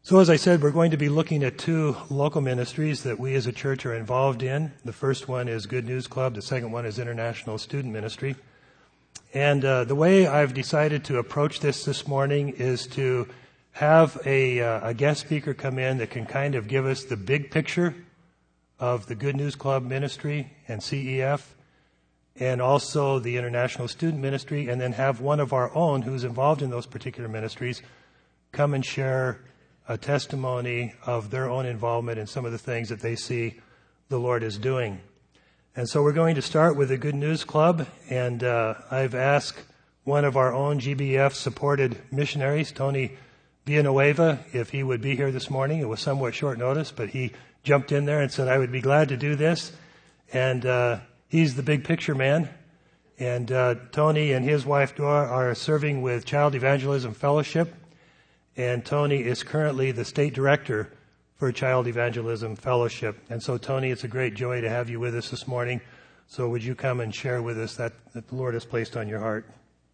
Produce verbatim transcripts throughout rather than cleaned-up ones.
So as I said, we're going to be looking at two local ministries that we as a church are involved in. The first one is Good News Club. The second one is International Student Ministry. And uh, the way I've decided to approach this this morning is to have a, uh, a guest speaker come in that can kind of give us the big picture of the Good News Club ministry and C E F, and also the International Student Ministry, and then have one of our own who's involved in those particular ministries come and share a testimony of their own involvement in some of the things that they see the Lord is doing. And so we're going to start with the Good News Club, and uh, I've asked one of our own G B F-supported missionaries, Tony Villanueva, if he would be here this morning. It was somewhat short notice, but he jumped in there and said, I would be glad to do this. And uh, he's the big picture man. And uh, Tony and his wife, Dora, are serving with Child Evangelism Fellowship. And Tony is currently the state director for Child Evangelism Fellowship. And so, Tony, it's a great joy to have you with us this morning. So would you come and share with us that, that the Lord has placed on your heart?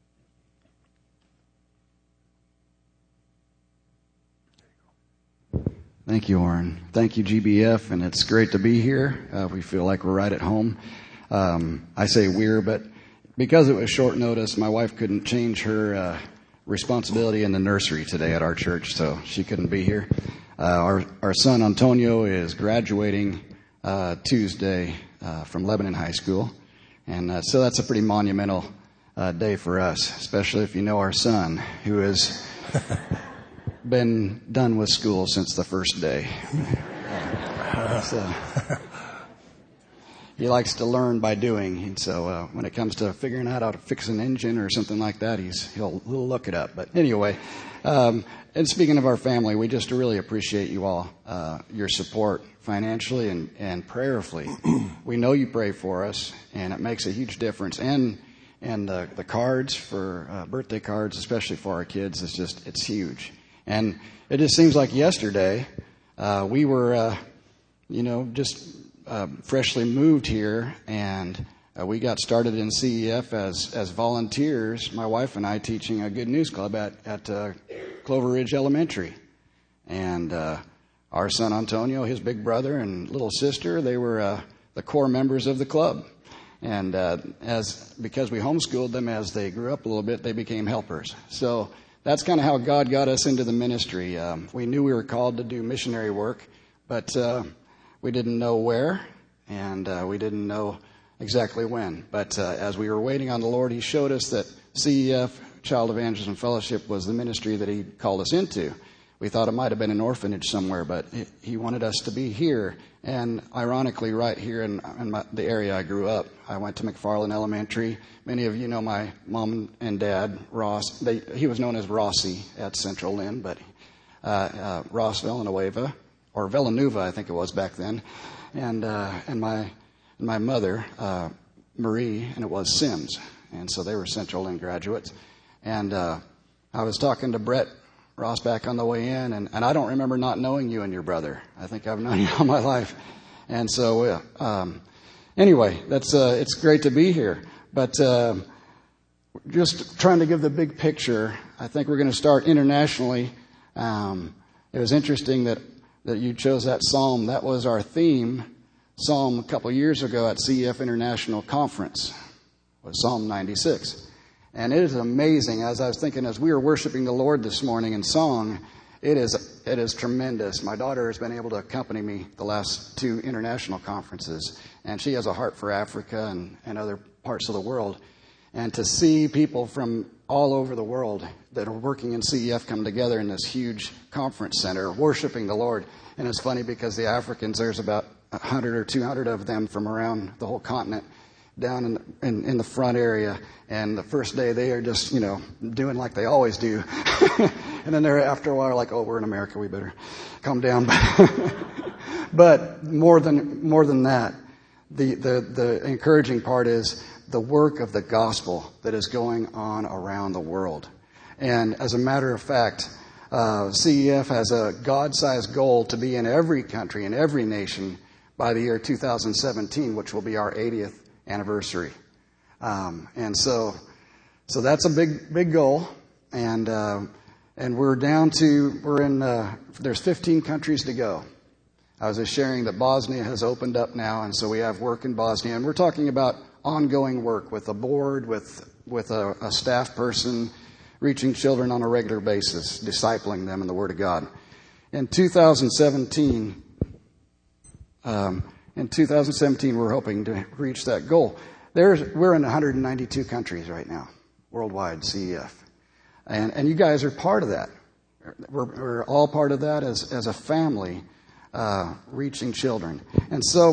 Thank you, Warren. Thank you, G B F, and it's great to be here. Uh, we feel like we're right at home. Um, I say we're, but because it was short notice, my wife couldn't change her uh, responsibility in the nursery today at our church, so she couldn't be here. Uh, our, our son Antonio is graduating uh, Tuesday uh, from Lebanon High School, and uh, so that's a pretty monumental uh, day for us, especially if you know our son, who has been done with school since the first day. Uh, so he likes to learn by doing, and so uh, when it comes to figuring out how to fix an engine or something like that, he's he'll, he'll look it up. But anyway, um, and speaking of our family, we just really appreciate you all, uh, your support financially and, and prayerfully. We know you pray for us, and it makes a huge difference. And and uh, the cards for uh, birthday cards, especially for our kids, is just it's huge. And it just seems like yesterday uh, we were, uh, you know, just uh, freshly moved here, and uh, we got started in C E F as as volunteers. My wife and I teaching a Good News Club at at uh, Clover Ridge Elementary, and uh, our son Antonio, his big brother and little sister, they were uh, the core members of the club. And uh, as because we homeschooled them as they grew up a little bit, they became helpers. So that's kind of how God got us into the ministry. Um, we knew we were called to do missionary work, but uh, we didn't know where, and uh, we didn't know exactly when. But uh, as we were waiting on the Lord, He showed us that C E F, Child Evangelism Fellowship, was the ministry that He called us into. We thought it might have been an orphanage somewhere, but He wanted us to be here. And ironically, right here in, in my, the area I grew up, I went to McFarland Elementary. Many of you know my mom and dad, Ross. They, he was known as Rossi at Central Lynn, but uh, uh, Ross Villanueva, or Villanueva, I think it was back then. And uh, and my and my mother, uh, Marie, and it was Sims. And so they were Central Lynn graduates. And uh, I was talking to Brett Ross back on the way in, and, and I don't remember not knowing you and your brother. I think I've known you all my life. And so, uh, um, anyway, that's uh, it's great to be here. But uh, just trying to give the big picture, I think we're going to start internationally. Um, it was interesting that, that you chose that psalm. That was our theme psalm a couple years ago at C E F International Conference, was Psalm ninety-six. And it is amazing, as I was thinking, as we were worshiping the Lord this morning in song, it is it is tremendous. My daughter has been able to accompany me the last two international conferences, and she has a heart for Africa and, and other parts of the world. And to see people from all over the world that are working in C E F come together in this huge conference center, worshiping the Lord. And it's funny because the Africans, there's about one hundred or two hundred of them from around the whole continent, down in, in in the front area, and the first day they are just, you know, doing like they always do. And then they're, after a while, like, oh, we're in America, we better calm down. But more than more than that, the, the, the encouraging part is the work of the gospel that is going on around the world. And as a matter of fact, uh, C E F has a God-sized goal to be in every country, in every nation, by the year two thousand seventeen, which will be our eightieth anniversary. Um, and so, so that's a big, big goal. And, uh, and we're down to, we're in, uh, there's fifteen countries to go. I was just sharing that Bosnia has opened up now, and so we have work in Bosnia, and we're talking about ongoing work with a board, with, with a, a staff person, reaching children on a regular basis, discipling them in the Word of God. In two thousand seventeen, um, in two thousand seventeen, we're hoping to reach that goal. There's, we're in one hundred ninety-two countries right now, worldwide, C E F. And, and you guys are part of that. We're, we're all part of that as, as a family, uh, reaching children. And so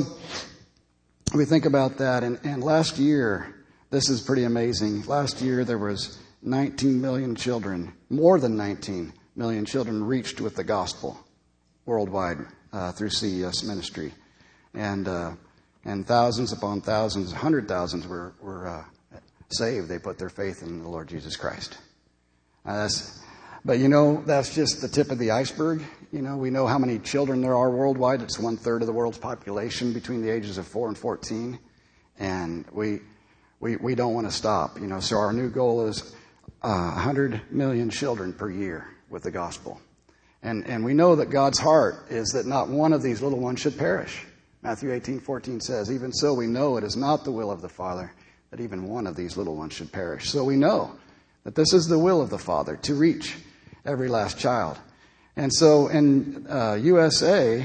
we think about that. And, and last year, this is pretty amazing. Last year, there was nineteen million children, more than nineteen million children reached with the gospel worldwide uh, through C E S ministry. And uh, and thousands upon thousands, hundred thousands were, were uh, saved. They put their faith in the Lord Jesus Christ. Uh, that's, but you know, that's just the tip of the iceberg. You know, we know how many children there are worldwide. It's one third of the world's population between the ages of four and fourteen. And we we we don't want to stop. You know, so our new goal is uh, one hundred million children per year with the gospel. And and we know that God's heart is that not one of these little ones should perish. Matthew eighteen fourteen says, even so we know it is not the will of the Father that even one of these little ones should perish. So we know that this is the will of the Father, to reach every last child. And so in uh, U S A,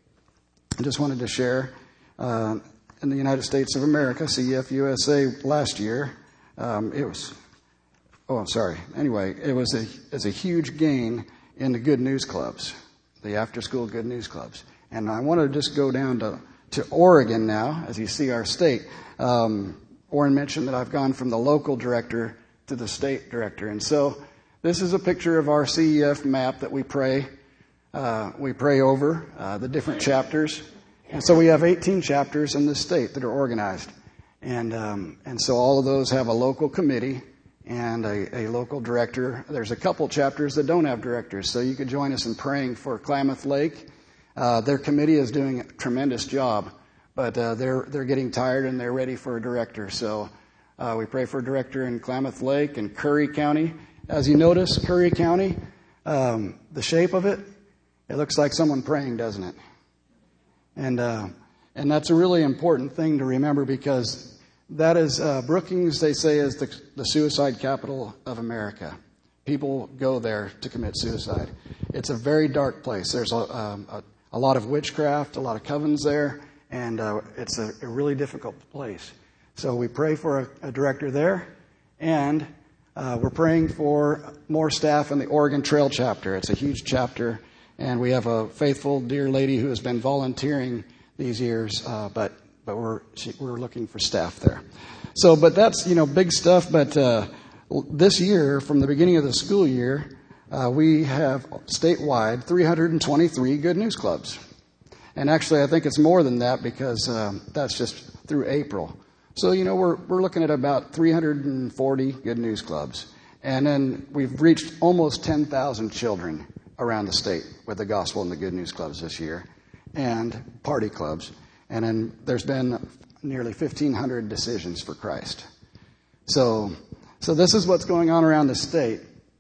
I just wanted to share, uh, in the United States of America, C E F U S A last year, um, it was... Oh, I'm sorry. Anyway, it was a, it was a huge gain in the Good News Clubs, the after-school Good News Clubs. And I want to just go down to, to Oregon now, as you see our state. Um, Orrin mentioned that I've gone from the local director to the state director. And so this is a picture of our C E F map that we pray, uh, we pray over, uh, the different chapters. And so we have eighteen chapters in the state that are organized. And, um, and so all of those have a local committee and a, a local director. There's a couple chapters that don't have directors, so you could join us in praying for Klamath Lake. Uh, their committee is doing a tremendous job, but uh, they're they're getting tired and they're ready for a director. So uh, we pray for a director in Klamath Lake and Curry County. As you notice, Curry County, um, the shape of it, it looks like someone praying, doesn't it? And uh, and that's a really important thing to remember, because that is, uh, Brookings, they say, is the, the suicide capital of America. People go there to commit suicide. It's a very dark place. There's a, um, a, a lot of witchcraft, a lot of covens there, and uh, it's a, a really difficult place. So we pray for a, a director there, and uh, we're praying for more staff in the Oregon Trail chapter. It's a huge chapter, and we have a faithful, dear lady who has been volunteering these years, uh, but But we're we're looking for staff there. So, but that's, you know, big stuff. But uh, this year, from the beginning of the school year, uh, we have statewide three hundred twenty-three Good News Clubs. And actually, I think it's more than that, because um, that's just through April. So, you know, we're we're looking at about three hundred forty Good News Clubs. And then we've reached almost ten thousand children around the state with the gospel and the Good News Clubs this year, and party clubs. And then there's been nearly fifteen hundred decisions for Christ. So so this is what's going on around the state.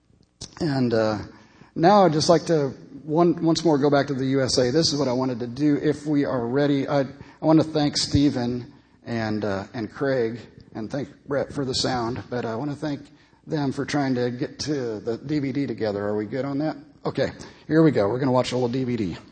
And uh, now I'd just like to one, once more go back to the U S A. This is what I wanted to do if we are ready. I, I want to thank Stephen and, uh, and Craig, and thank Brett for the sound. But I want to thank them for trying to get to the D V D together. Are we good on that? Okay, here we go. We're going to watch a little D V D.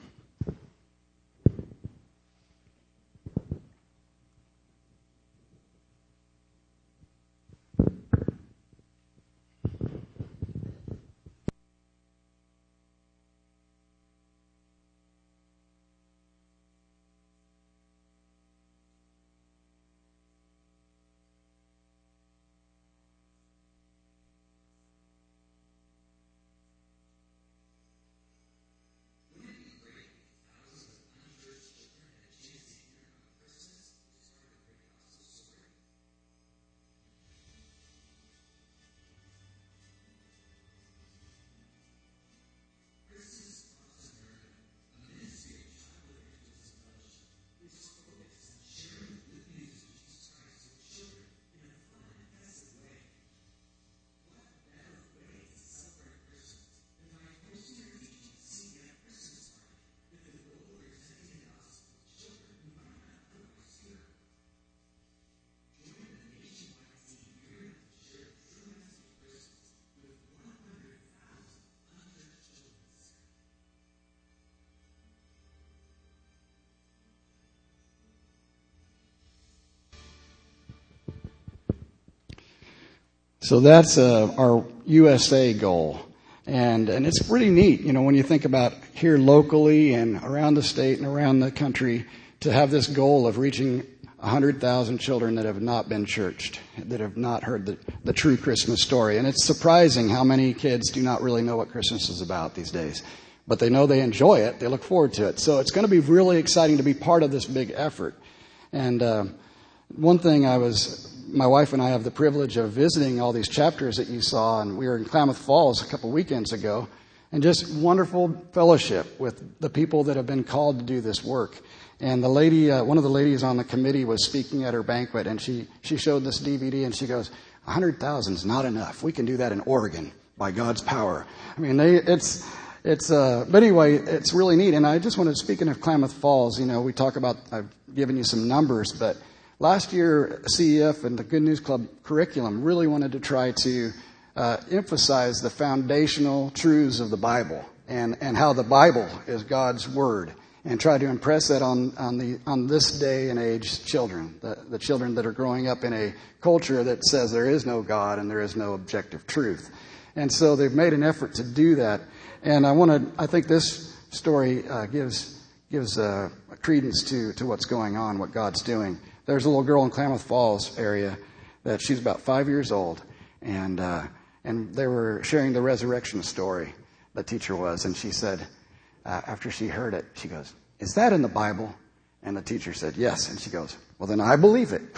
So that's uh, our U S A goal. And and it's pretty neat, you know, when you think about here locally and around the state and around the country to have this goal of reaching one hundred thousand children that have not been churched, that have not heard the, the true Christmas story. And it's surprising how many kids do not really know what Christmas is about these days. But they know they enjoy it. They look forward to it. So it's going to be really exciting to be part of this big effort. And uh, one thing I was... My wife and I have the privilege of visiting all these chapters that you saw, and we were in Klamath Falls a couple weekends ago, and just wonderful fellowship with the people that have been called to do this work. And the lady, uh, one of the ladies on the committee was speaking at her banquet, and she, she showed this D V D, and she goes, one hundred thousand is not enough. We can do that in Oregon by God's power. I mean, they, it's... It's, uh, but anyway, it's really neat. And I just wanted, speaking of Klamath Falls, you know, we talk about, I've given you some numbers, but last year, C E F and the Good News Club curriculum really wanted to try to uh, emphasize the foundational truths of the Bible and, and how the Bible is God's Word, and try to impress that on, on the on this day and age children, the, the children that are growing up in a culture that says there is no God and there is no objective truth. And so they've made an effort to do that. And I want to, I think this story uh, gives gives uh, credence to, to what's going on, what God's doing. There's a little girl in Klamath Falls area that she's about five years old, and uh, and they were sharing the resurrection story, the teacher was, and she said, uh, after she heard it, she goes, "Is that in the Bible?" And the teacher said, "Yes." And she goes, "Well, then I believe it."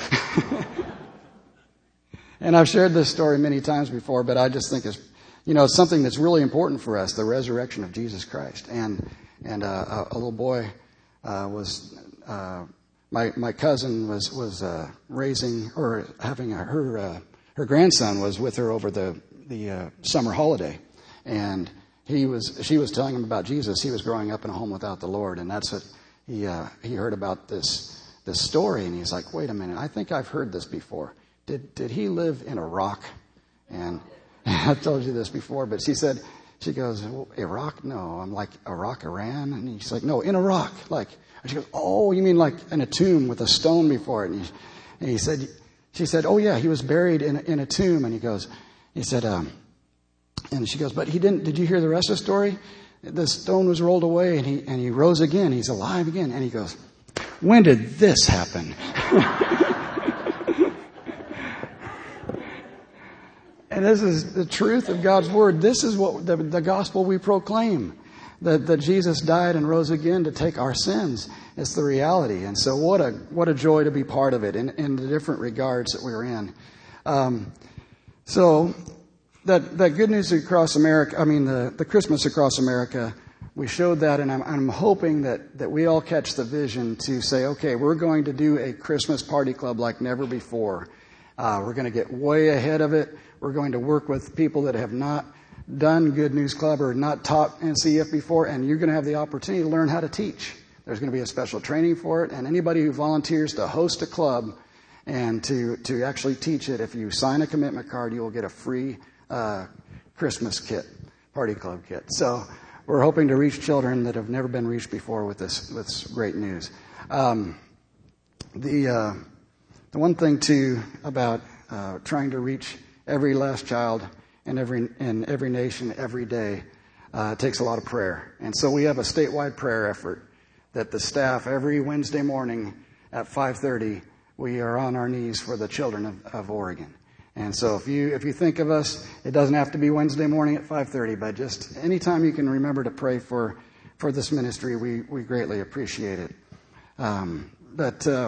And I've shared this story many times before, but I just think it's, you know, it's something that's really important for us, the resurrection of Jesus Christ. And and uh, a, a little boy uh, was... Uh, My my cousin was was uh, raising or having a, her uh, her grandson was with her over the the uh, summer holiday, and he was she was telling him about Jesus. He was growing up in a home without the Lord, and that's what he uh, he heard about this this story, and he's like, "Wait a minute, I think I've heard this before. Did did he live in Iraq?" And I've told you this before, but she said, she goes, well, "Iraq? No." I'm like, "Iraq, Iran?" And he's like, "No, in Iraq, like." And she goes, "Oh, you mean like in a tomb with a stone before it?" And he, and he said, she said, "Oh yeah, he was buried in a, in a tomb." And he goes, he said, um, and she goes, "But he didn't, did you hear the rest of the story? The stone was rolled away and he, and he rose again. He's alive again." And he goes, "When did this happen?" And this is the truth of God's Word. This is what the, the gospel we proclaim. That, that Jesus died and rose again to take our sins. It's the reality. And so what a what a joy to be part of it in, in the different regards that we're in. Um, so that that Good News Across America, I mean the, the Christmas Across America, we showed that, and I'm, I'm hoping that, that we all catch the vision to say, okay, we're going to do a Christmas party club like never before. Uh, we're going to get way ahead of it. We're going to work with people that have not done Good News Club or not taught N C F before, and you're going to have the opportunity to learn how to teach. There's going to be a special training for it, and anybody who volunteers to host a club and to, to actually teach it, if you sign a commitment card, you will get a free uh, Christmas kit, party club kit. So we're hoping to reach children that have never been reached before with this, with this great news. Um, the uh, the one thing too about uh, trying to reach every last child in every in every nation every day uh, takes a lot of prayer. And so we have a statewide prayer effort that the staff every Wednesday morning at five thirty we are on our knees for the children of, of Oregon. And so if you if you think of us, it doesn't have to be Wednesday morning at five thirty, but just anytime you can remember to pray for for this ministry, we we greatly appreciate it. Um, but uh,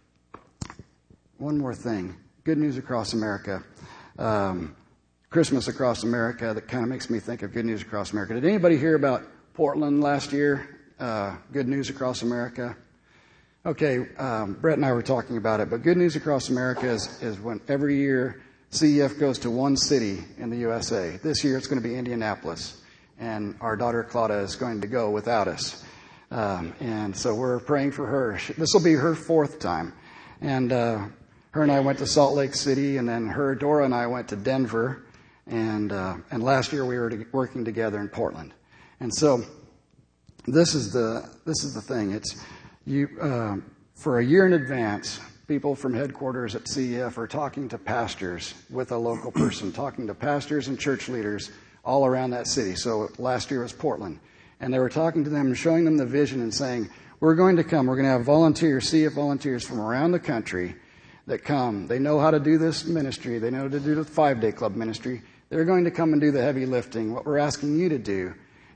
one more thing, Good News Across America. Um, Christmas Across America, that kind of makes me think of Good News Across America. Did anybody hear about Portland last year? Uh, Good News Across America? Okay, um, Brett and I were talking about it, but Good News Across America is, is when every year C E F goes to one city in the U S A. This year it's going to be Indianapolis, and our daughter Claudia is going to go without us. Um, and so we're praying for her. This will be her fourth time. And uh, her and I went to Salt Lake City, and then her, Dora, and I went to Denver. And uh, and last year we were to, working together in Portland. And so this is the this is the thing. It's you uh, for a year in advance people from headquarters at C E F are talking to pastors with a local person, talking to pastors and church leaders all around that city. So last year was Portland. And they were talking to them and showing them the vision and saying, we're going to come, we're going to have volunteers, C E F volunteers from around the country that come. They know how to do this ministry. They know how to do the five-day club ministry. They're going to come and do the heavy lifting. What we're asking you to do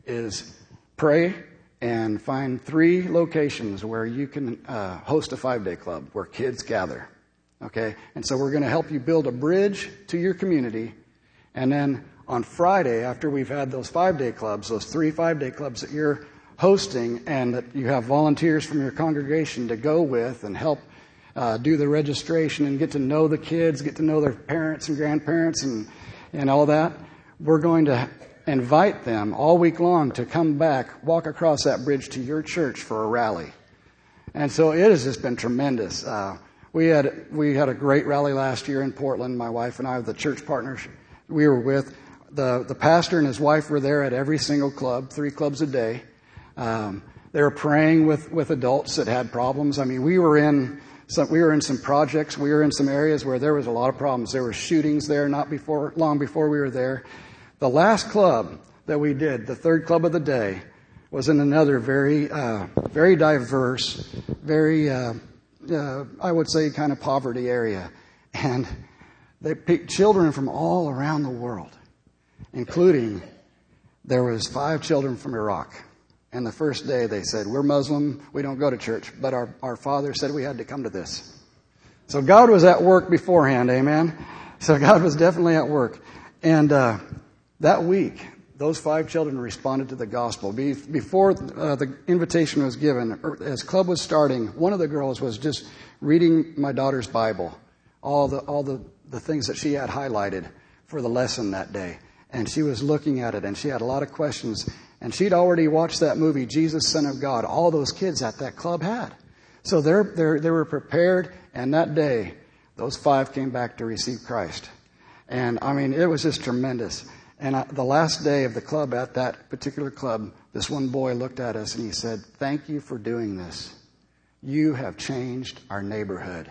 is pray and find three locations where you can uh, host a five-day club where kids gather. Okay? And so we're going to help you build a bridge to your community. And then on Friday, after we've had those five-day clubs, those three five-day clubs that you're hosting and that you have volunteers from your congregation to go with and help uh, do the registration and get to know the kids, get to know their parents and grandparents and, and all that, we're going to invite them all week long to come back, walk across that bridge to your church for a rally. And so it has just been tremendous. Uh, we had we had a great rally last year in Portland. My wife and I, the church partners we were with, the, the pastor and his wife were there at every single club, three clubs a day. Um, they were praying with, with adults that had problems. I mean, we were in some, we were in some projects. We were in some areas where there was a lot of problems. There were shootings there not before long before we were there. The last club that we did, the third club of the day, was in another very, uh, very diverse, very, uh, uh, I would say, kind of poverty area, and they picked children from all around the world, including there was five children from Iraq. And the first day they said, we're Muslim, we don't go to church, but our, our father said we had to come to this. So God was at work beforehand, amen? So God was definitely at work. And uh, that week, those five children responded to the gospel. Be, before uh, the invitation was given, as club was starting, one of the girls was just reading my daughter's Bible, all the all the, the things that she had highlighted for the lesson that day. And she was looking at it, and she had a lot of questions. And she'd already watched that movie, Jesus, Son of God. All those kids at that club had. So they're, they're, they were prepared, and that day, those five came back to receive Christ. And, I mean, it was just tremendous. And I, the last day of the club, at that particular club, this one boy looked at us and he said, thank you for doing this. You have changed our neighborhood.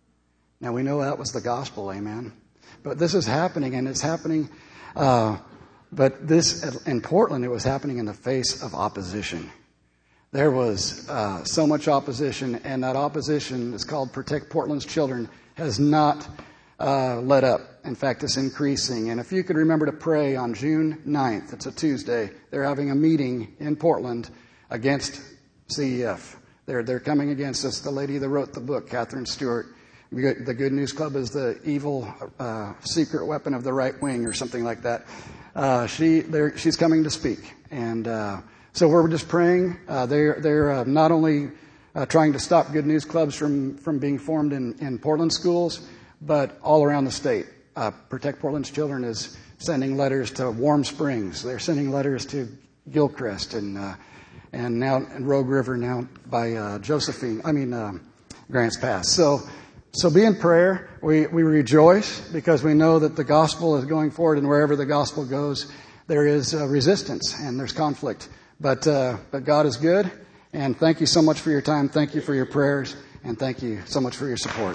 Now, we know that was the gospel, amen? But this is happening, and it's happening... Uh, But this, in Portland, it was happening in the face of opposition. There was uh, so much opposition, and that opposition is called Protect Portland's Children, has not uh, let up. In fact, it's increasing. And if you could remember to pray on June ninth, it's a Tuesday, they're having a meeting in Portland against C E F. They're, they're coming against us. The lady that wrote the book, Catherine Stewart. The Good News Club is the evil uh, secret weapon of the right wing or something like that. Uh, she, she's coming to speak. And uh, so we're just praying. Uh, they're they're uh, not only uh, trying to stop Good News Clubs from, from being formed in, in Portland schools, but all around the state. Uh, Protect Portland's Children is sending letters to Warm Springs. They're sending letters to Gilchrist and uh, and now in Rogue River now by uh, Josephine, I mean uh, Grants Pass. So So be in prayer. We, we rejoice because we know that the gospel is going forward, and wherever the gospel goes, there is uh, resistance and there's conflict. But uh, but God is good, and thank you so much for your time. Thank you for your prayers, and thank you so much for your support.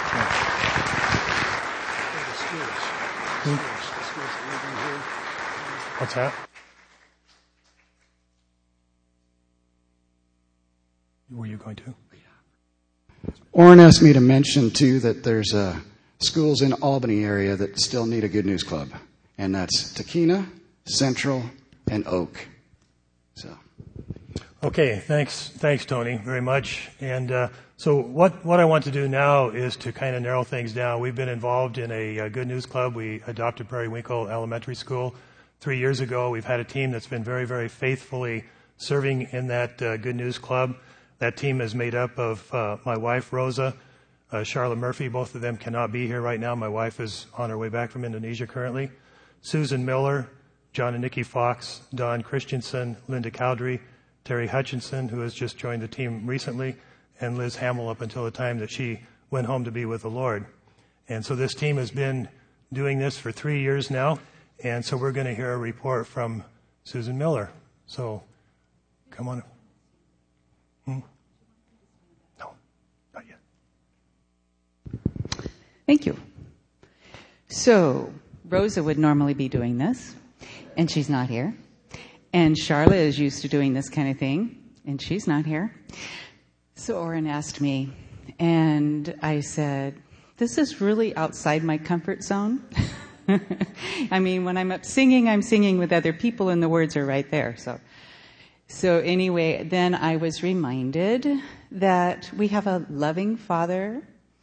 What's that? Were you going to? Orrin asked me to mention, too, that there's uh, schools in Albany area that still need a Good News Club. And that's Tahkeena, Central, and Oak. So, Okay, thanks, thanks, Tony, very much. And uh, so what, what I want to do now is to kind of narrow things down. We've been involved in a, a Good News Club. We adopted Prairie Winkle Elementary School three years ago. We've had a team that's been very, very faithfully serving in that uh, Good News Club. That team is made up of uh, my wife, Rosa, uh, Charlotte Murphy. Both of them cannot be here right now. My wife is on her way back from Indonesia currently. Susan Miller, John and Nikki Fox, Don Christensen, Linda Cowdery, Terry Hutchinson, who has just joined the team recently, and Liz Hamill up until the time that she went home to be with the Lord. And so this team has been doing this for three years now, and so we're going to hear a report from Susan Miller. So come on. Hmm? No, not yet. Thank you. So, Rosa would normally be doing this, and she's not here. And Charla is used to doing this kind of thing, and she's not here. So Oren asked me, and I said, this is really outside my comfort zone. I mean, when I'm up singing, I'm singing with other people, and the words are right there. So, so anyway, then I was reminded that we have a loving Father,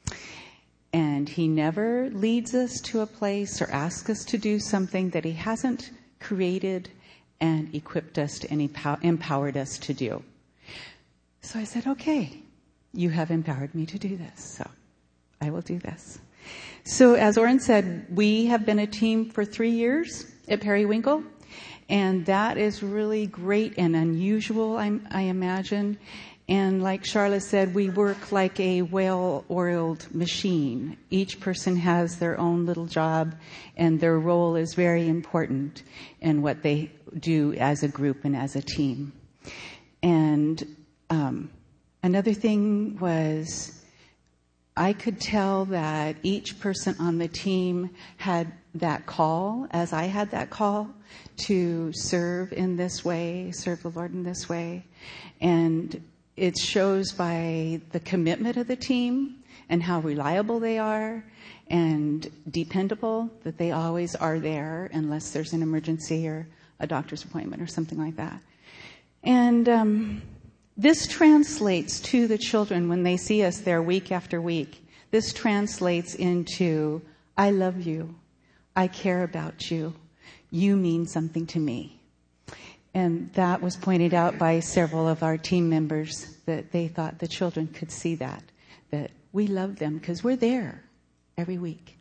and He never leads us to a place or asks us to do something that He hasn't created and equipped us to, and empowered us to do. So I said, okay, you have empowered me to do this, so I will do this. So as Oren said, we have been a team for three years at Periwinkle, and that is really great and unusual, I, I imagine. And like Charla said, we work like a well-oiled machine. Each person has their own little job, and their role is very important in what they do as a group and as a team. And um, another thing was, I could tell that each person on the team had that call, as I had that call, to serve in this way, serve the Lord in this way. And it shows by the commitment of the team and how reliable they are and dependable, that they always are there unless there's an emergency or a doctor's appointment or something like that. And um, this translates to the children when they see us there week after week. This translates into, I love you. I care about you. You mean something to me. And that was pointed out by several of our team members, that they thought the children could see that, that we love them because we're there every week.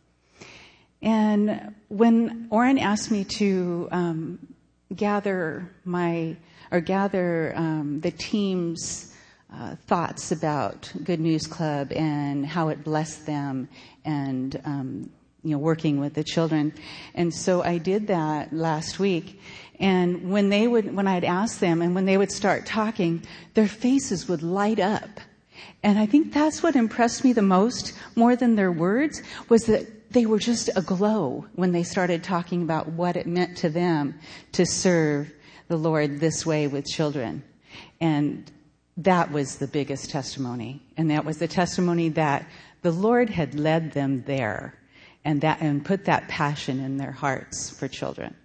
And when Oren asked me to um, gather my, or gather um, the team's uh, thoughts about Good News Club and how it blessed them, and um, you know, working with the children. And so I did that last week. And when they would, when I'd ask them and when they would start talking, their faces would light up. And I think that's what impressed me the most, more than their words, was that they were just aglow when they started talking about what it meant to them to serve the Lord this way with children. And that was the biggest testimony. And that was the testimony that the Lord had led them there, and that, and put that passion in their hearts for children.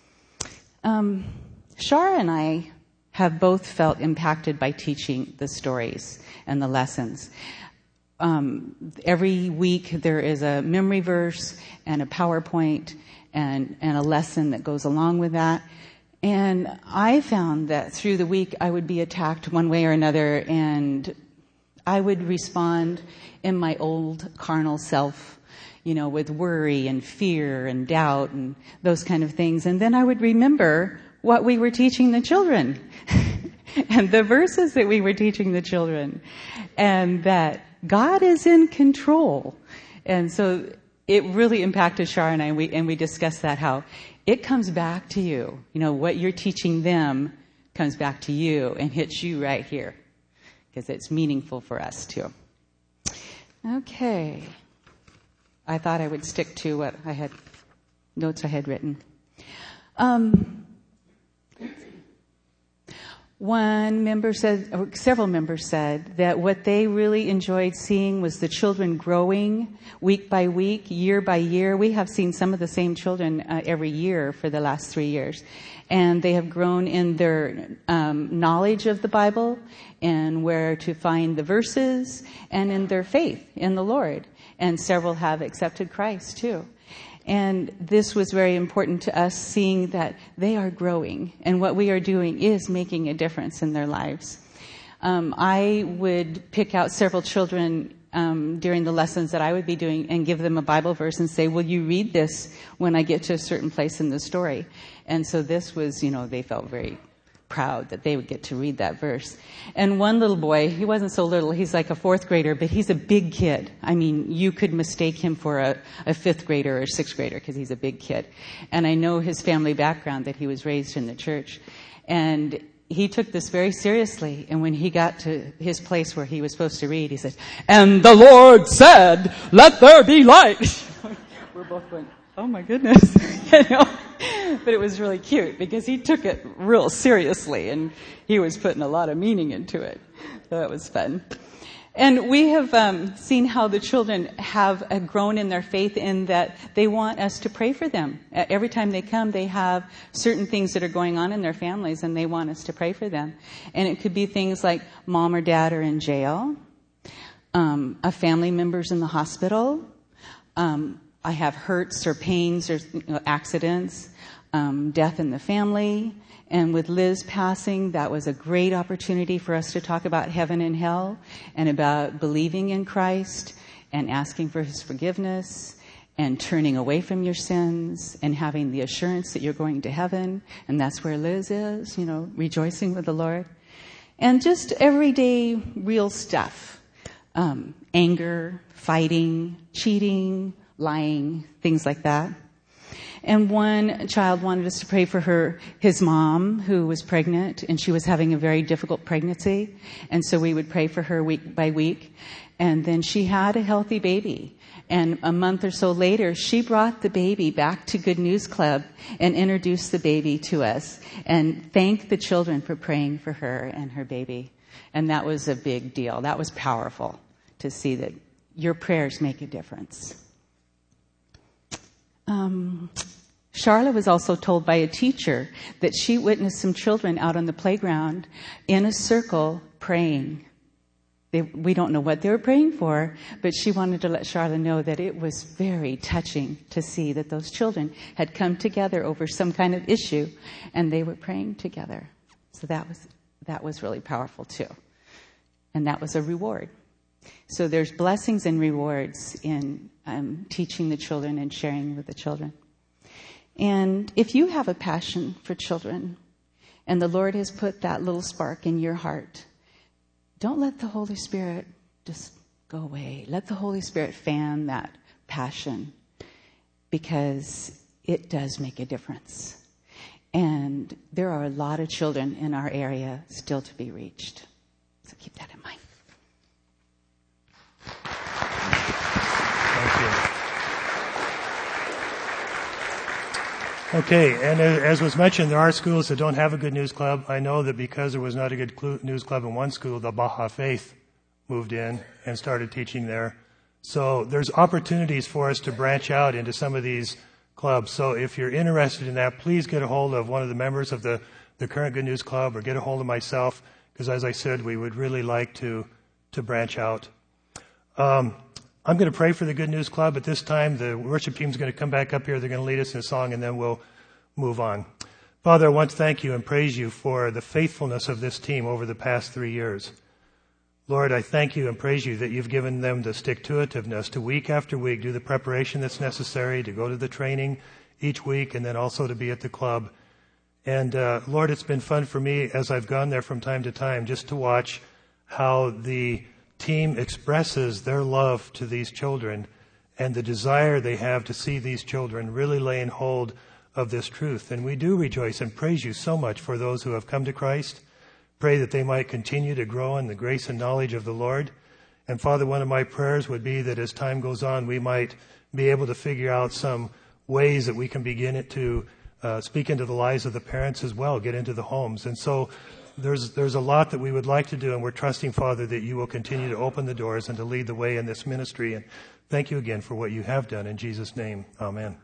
Um, Shara and I have both felt impacted by teaching the stories and the lessons. Um, every week there is a memory verse and a PowerPoint and, and a lesson that goes along with that. And I found that through the week I would be attacked one way or another, and I would respond in my old carnal self, you know, with worry and fear and doubt and those kind of things. And then I would remember what we were teaching the children and the verses that we were teaching the children, and that God is in control. And so it really impacted Shara and I, and we, and we discussed that, how it comes back to you. You know, what you're teaching them comes back to you and hits you right here, because it's meaningful for us too. Okay. I thought I would stick to what I had, notes I had written. Um, one member said, or several members said, that what they really enjoyed seeing was the children growing week by week, year by year. We have seen some of the same children uh, every year for the last three years. And they have grown in their um, knowledge of the Bible and where to find the verses, and in their faith in the Lord. And several have accepted Christ too. And this was very important to us, seeing that they are growing and what we are doing is making a difference in their lives. Um, I would pick out several children um, during the lessons that I would be doing and give them a Bible verse and say, will you read this when I get to a certain place in the story? And so this was, you know, they felt very proud that they would get to read that verse. And one little boy, he wasn't so little, he's like a fourth grader, but he's a big kid. I mean, you could mistake him for a, a fifth grader or sixth grader because he's a big kid. And I know his family background, that he was raised in the church. And he took this very seriously. And when he got to his place where he was supposed to read, he said, "And the Lord said, let there be light." We're both going, "Oh my goodness." You know? But it was really cute because he took it real seriously and he was putting a lot of meaning into it. So that was fun. And we have um, seen how the children have uh, grown in their faith in that they want us to pray for them. Uh, every time they come, they have certain things that are going on in their families, and they want us to pray for them. And it could be things like mom or dad are in jail, um, a family member's in the hospital, um, I have hurts or pains or you know, accidents, um, death in the family. And with Liz passing, that was a great opportunity for us to talk about heaven and hell and about believing in Christ and asking for his forgiveness and turning away from your sins and having the assurance that you're going to heaven. And that's where Liz is, you know, rejoicing with the Lord. And just everyday real stuff. Um, anger, fighting, cheating, lying, things like that. And one child wanted us to pray for her, his mom, who was pregnant, and she was having a very difficult pregnancy. And so we would pray for her week by week. And then she had a healthy baby. And a month or so later, she brought the baby back to Good News Club and introduced the baby to us and thanked the children for praying for her and her baby. And that was a big deal. That was powerful to see that your prayers make a difference. Um, Charla was also told by a teacher that she witnessed some children out on the playground in a circle praying. They, we don't know what they were praying for, but she wanted to let Charla know that it was very touching to see that those children had come together over some kind of issue and they were praying together. So that was, that was really powerful too. And that was a reward. So there's blessings and rewards in um, teaching the children and sharing with the children. And if you have a passion for children and the Lord has put that little spark in your heart, don't let the Holy Spirit just go away. Let the Holy Spirit fan that passion because it does make a difference. And there are a lot of children in our area still to be reached. So keep that in mind. Thank you. Okay, and as was mentioned, there are schools that don't have a Good News Club. I know that because there was not a Good News Club in one school, the Baja Faith moved in and started teaching there. So there's opportunities for us to branch out into some of these clubs. So if you're interested in that, please get a hold of one of the members of the, the current Good News Club or get a hold of myself, because as I said, we would really like to, to branch out. Um, I'm going to pray for the Good News Club. At this time, the worship team is going to come back up here. They're going to lead us in a song, and then we'll move on. Father, I want to thank you and praise you for the faithfulness of this team over the past three years. Lord, I thank you and praise you that you've given them the stick-to-itiveness to week after week do the preparation that's necessary, to go to the training each week, and then also to be at the club. And uh, Lord, it's been fun for me as I've gone there from time to time just to watch how the team expresses their love to these children and the desire they have to see these children really laying hold of this truth. And we do rejoice and praise you so much for those who have come to Christ. Pray that they might continue to grow in the grace and knowledge of the Lord. And Father, one of my prayers would be that as time goes on, we might be able to figure out some ways that we can begin it to uh, speak into the lives of the parents as well, get into the homes. And so There's there's a lot that we would like to do, and we're trusting, Father, that you will continue to open the doors and to lead the way in this ministry. And thank you again for what you have done. In Jesus' name, amen.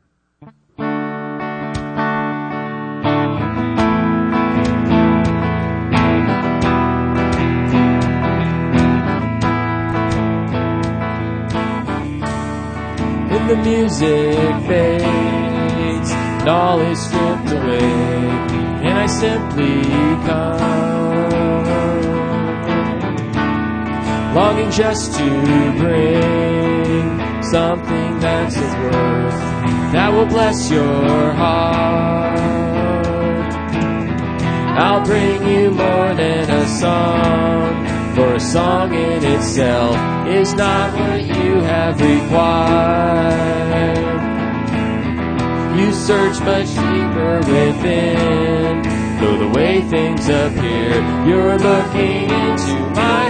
When the music fades and all is stripped away, and I simply come, longing just to bring something that's of worth that will bless your heart. I'll bring you more than a song, for a song in itself is not what you have required. You search much deeper within the Though the way things appear, you're looking into my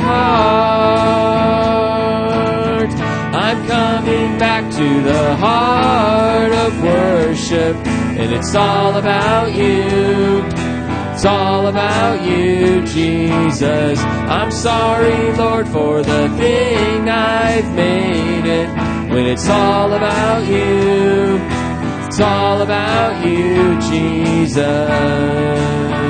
heart. I'm coming back to the heart of worship, and it's all about you. It's all about you, Jesus. I'm sorry, Lord, for the thing I've made it. When it's all about you, it's all about you, Jesus.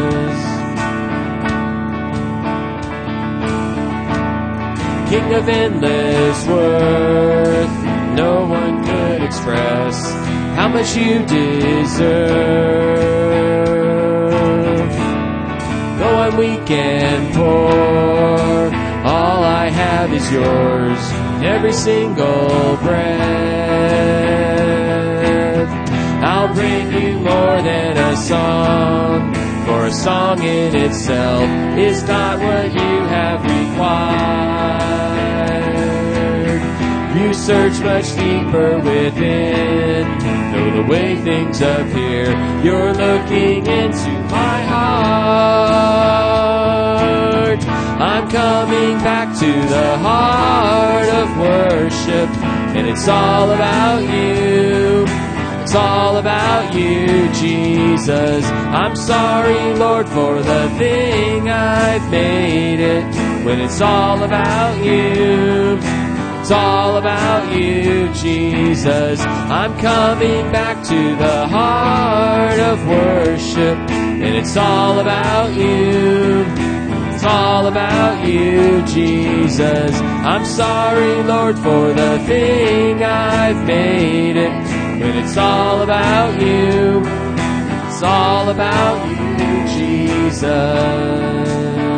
King of endless worth, no one could express how much you deserve. Though I'm weak and poor, all I have is yours, every single breath. I'll bring you more than a song, for a song in itself is not what you have required. You search much deeper within, though the way things appear, you're looking into my heart. I'm coming back to the heart of worship, and it's all about you. It's all about you, Jesus. I'm sorry, Lord, for the thing I've made it. When it's all about you, it's all about you, Jesus. I'm coming back to the heart of worship, and it's all about you. It's all about you, Jesus. I'm sorry, Lord, for the thing I've made it. When it's all about you, it's all about you, Jesus.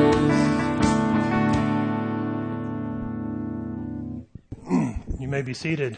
You may be seated.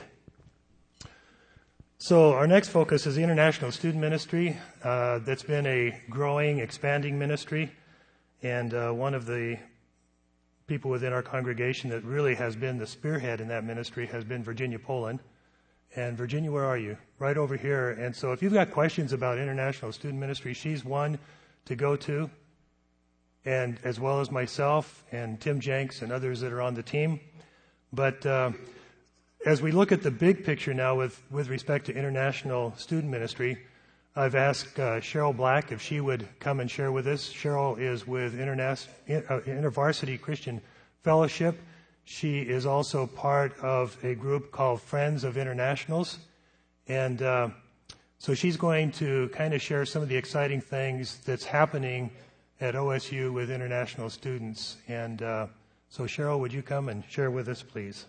So our next focus is the International Student Ministry. Uh, that's been a growing, expanding ministry. And uh, one of the people within our congregation that really has been the spearhead in that ministry has been Virginia Poland. And Virginia, where are you? Right over here. And so if you've got questions about International Student Ministry, she's one to go to, and as well as myself and Tim Jenks and others that are on the team. But uh, as we look at the big picture now with, with respect to International Student Ministry, I've asked uh, Cheryl Black if she would come and share with us. Cheryl is with Internas- uh, InterVarsity Christian Fellowship. She is also part of a group called Friends of Internationals. And uh, so she's going to kind of share some of the exciting things that's happening at O S U with international students. And uh, so Cheryl, would you come and share with us, please?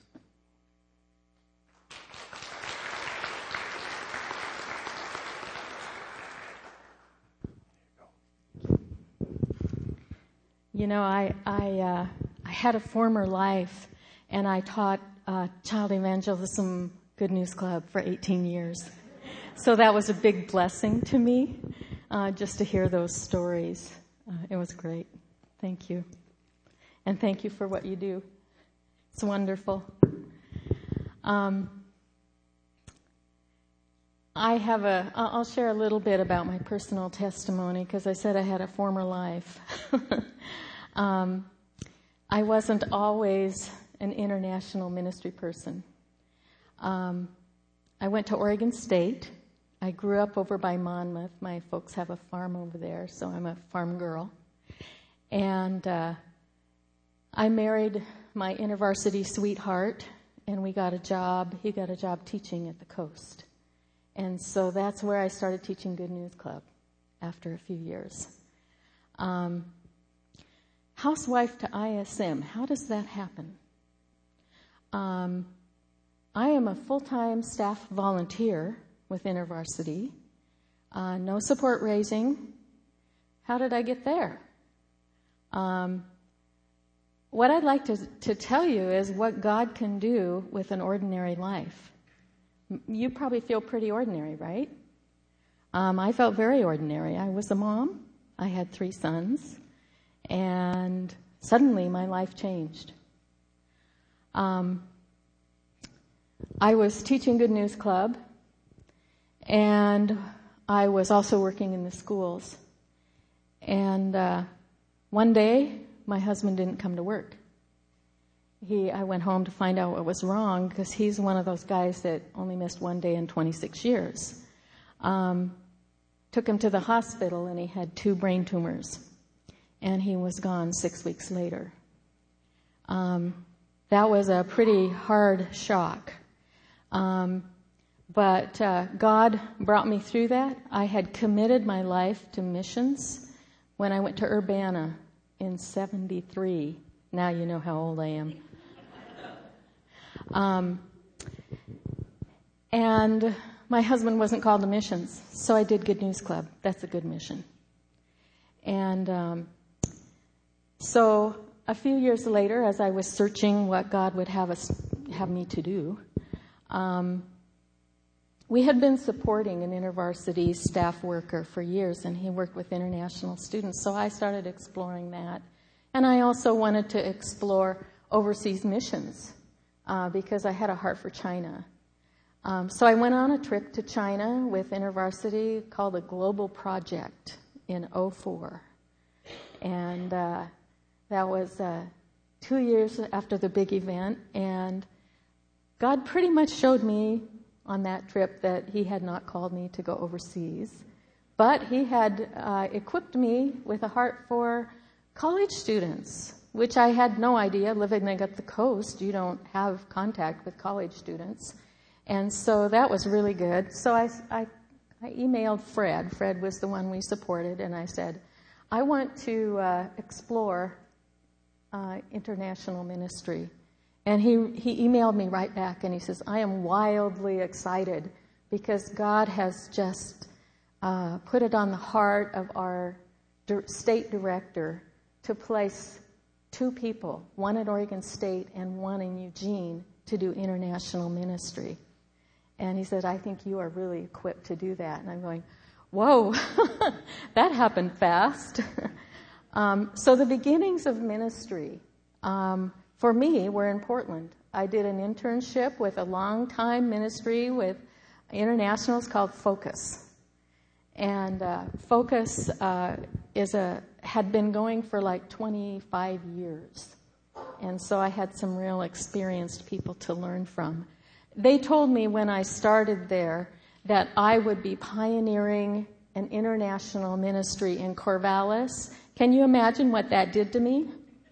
You know, I I, uh, I had a former life, and I taught uh, Child Evangelism Good News Club for eighteen years. So that was a big blessing to me, uh, just to hear those stories. Uh, it was great. Thank you. And thank you for what you do. It's wonderful. Um, I have a, I'll share a little bit about my personal testimony, because I said I had a former life. um, I wasn't always an international ministry person. Um, I went to Oregon State. I grew up over by Monmouth. My folks have a farm over there, so I'm a farm girl. And uh, I married my InterVarsity sweetheart, and we got a job. He got a job teaching at the coast. And so that's where I started teaching Good News Club after a few years. Um, housewife to I S M, how does that happen? Um, I am a full-time staff volunteer with InterVarsity. Uh, no support raising. How did I get there? Um, what I'd like to, to tell you is what God can do with an ordinary life. You probably feel pretty ordinary, right? Um, I felt very ordinary. I was a mom. I had three sons. And suddenly my life changed. Um, I was teaching Good News Club, and I was also working in the schools. And uh, one day, my husband didn't come to work. He, I went home to find out what was wrong, because he's one of those guys that only missed one day in twenty-six years. Um, took him to the hospital, and he had two brain tumors. And he was gone six weeks later. Um, that was a pretty hard shock. Um, but uh, God brought me through that. I had committed my life to missions when I went to Urbana in seventy-three. Now you know how old I am. Um, and my husband wasn't called to missions, so I did Good News Club. That's a good mission. And um, so a few years later, as I was searching what God would have us have me to do, um, we had been supporting an InterVarsity staff worker for years, and he worked with international students. So I started exploring that. And I also wanted to explore overseas missions uh, because I had a heart for China. Um, so I went on a trip to China with InterVarsity called the Global Project in oh four. And uh, that was uh, two years after the big event. And God pretty much showed me on that trip that he had not called me to go overseas. But he had uh, equipped me with a heart for college students, which I had no idea. Living at the coast, you don't have contact with college students. And so that was really good. So I, I, I emailed Fred. Fred was the one we supported, and I said, I want to uh, explore uh, international ministry. And he, he emailed me right back, and he says, I am wildly excited because God has just uh, put it on the heart of our di- state director to place two people, one at Oregon State and one in Eugene, to do international ministry. And he said, I think you are really equipped to do that. And I'm going, whoa, that happened fast. um, so the beginnings of ministry um, for me were in Portland. I did an internship with a long-time ministry with internationals called Focus. And uh, Focus uh, is a had been going for like twenty-five years. And so I had some real experienced people to learn from. They told me when I started there that I would be pioneering an international ministry in Corvallis. Can you imagine what that did to me?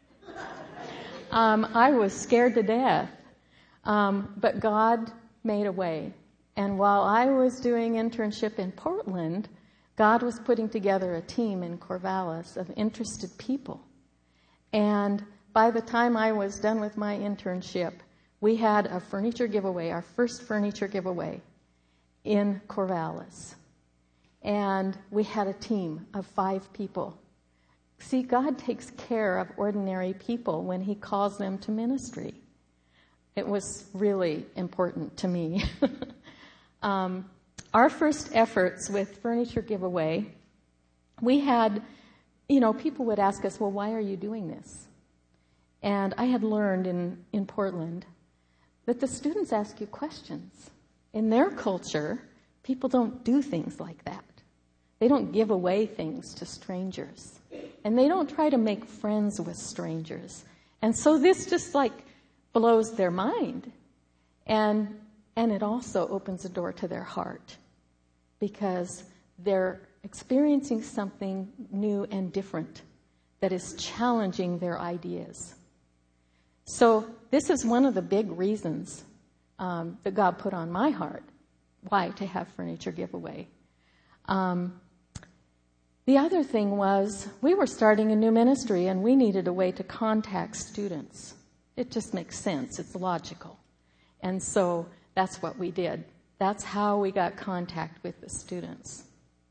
Um, I was scared to death. Um, but God made a way. And while I was doing internship in Portland, God was putting together a team in Corvallis of interested people. And by the time I was done with my internship, we had a furniture giveaway, our first furniture giveaway in Corvallis. And we had a team of five people. See, God takes care of ordinary people when he calls them to ministry. It was really important to me. um, our first efforts with furniture giveaway, we had, you know, people would ask us, well, why are you doing this? And I had learned in, in Portland that the students ask you questions. In their culture, people don't do things like that. They don't give away things to strangers. And they don't try to make friends with strangers. And so this just like blows their mind. And and it also opens a door to their heart because they're experiencing something new and different that is challenging their ideas. So this is one of the big reasons um, that God put on my heart why to have furniture giveaway. Um, the other thing was we were starting a new ministry and we needed a way to contact students. It just makes sense. It's logical. And so that's what we did. That's how we got contact with the students.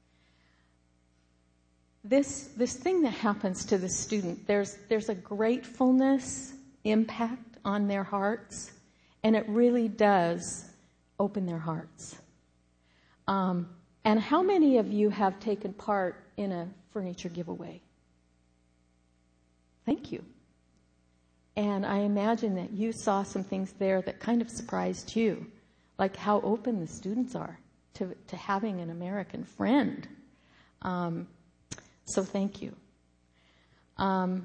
This this thing that happens to the student, there's there's a gratefulness impact on their hearts, and it really does open their hearts. Um, and how many of you have taken part in a furniture giveaway? Thank you. And I imagine that you saw some things there that kind of surprised you, like how open the students are to, to having an American friend. Um, So thank you. Um,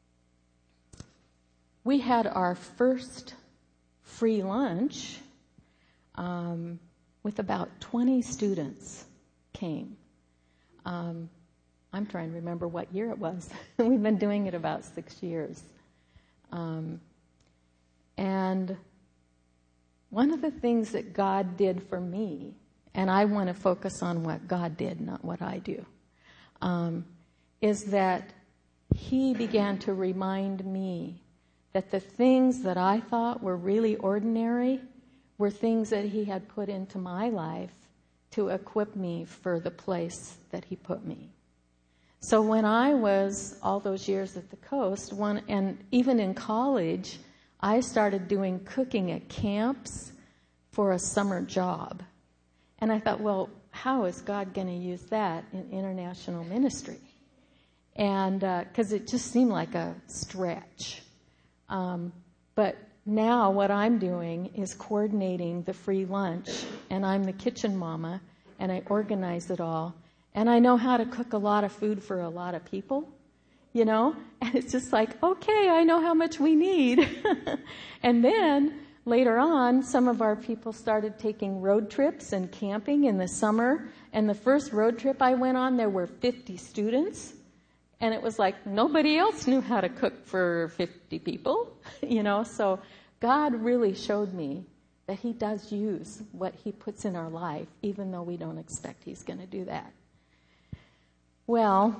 we had our first free lunch um, with about twenty students came. Um, I'm trying to remember what year it was. We've been doing it about six years. Um, and one of the things that God did for me, and I want to focus on what God did, not what I do, um, is that He began to remind me that the things that I thought were really ordinary were things that He had put into my life to equip me for the place that He put me. So when I was all those years at the coast, one, and even in college, I started doing cooking at camps for a summer job. And I thought, well, how is God going to use that in international ministry? And because uh, it just seemed like a stretch. Um, but now what I'm doing is coordinating the free lunch, and I'm the kitchen mama, and I organize it all. And I know how to cook a lot of food for a lot of people, you know? And it's just like, okay, I know how much we need. And then later on, some of our people started taking road trips and camping in the summer. And the first road trip I went on, there were fifty students. And it was like nobody else knew how to cook for fifty people, you know? So God really showed me that He does use what He puts in our life, even though we don't expect He's going to do that. Well,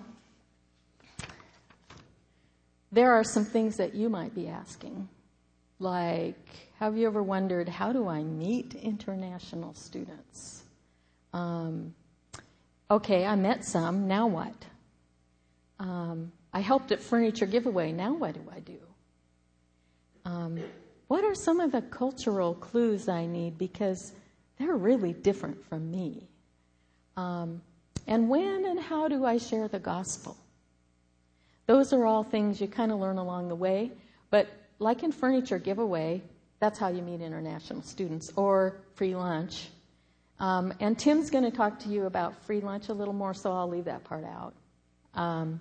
there are some things that you might be asking, like, have you ever wondered, how do I meet international students? Um, okay, I met some, now what? Um, I helped at Furniture Giveaway, now what do I do? Um, what are some of the cultural clues I need, because they're really different from me? Um, and when and how do I share the gospel? Those are all things you kind of learn along the way, but like in Furniture Giveaway, that's how you meet international students, or free lunch. Um, and Tim's going to talk to you about free lunch a little more, so I'll leave that part out. Um,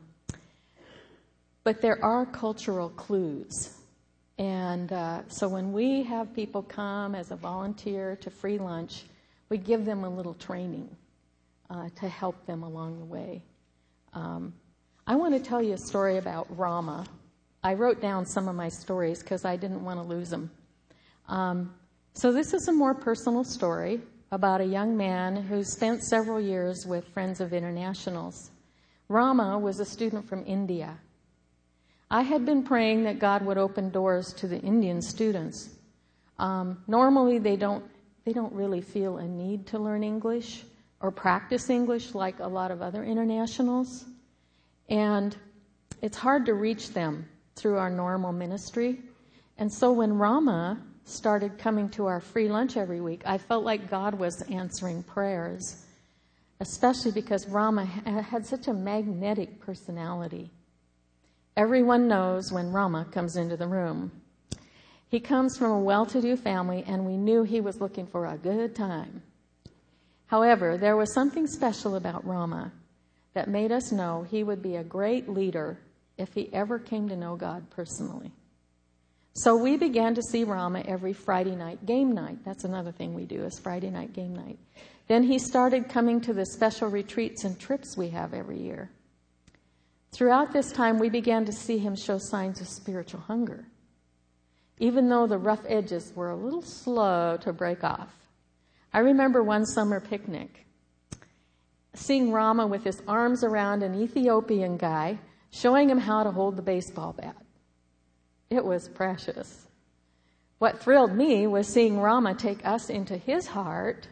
but there are cultural clues. And uh, so when we have people come as a volunteer to free lunch, we give them a little training uh, to help them along the way. Um, I want to tell you a story about Rama. I wrote down some of my stories because I didn't want to lose them. Um, so this is a more personal story about a young man who spent several years with Friends of Internationals. Rama was a student from India. I had been praying that God would open doors to the Indian students. Um, normally, they don't they don't really feel a need to learn English or practice English like a lot of other internationals. And it's hard to reach them through our normal ministry. And so when Rama started coming to our free lunch every week, I felt like God was answering prayers, especially because Rama had such a magnetic personality. Everyone knows when Rama comes into the room. He comes from a well-to-do family, and we knew he was looking for a good time. However, there was something special about Rama that made us know he would be a great leader if he ever came to know God personally. So we began to see Rama every Friday night game night. That's another thing we do, is Friday night game night. Then he started coming to the special retreats and trips we have every year. Throughout this time, we began to see him show signs of spiritual hunger, even though the rough edges were a little slow to break off. I remember one summer picnic, seeing Rama with his arms around an Ethiopian guy, showing him how to hold the baseball bat. It was precious. What thrilled me was seeing Rama take us into his heart,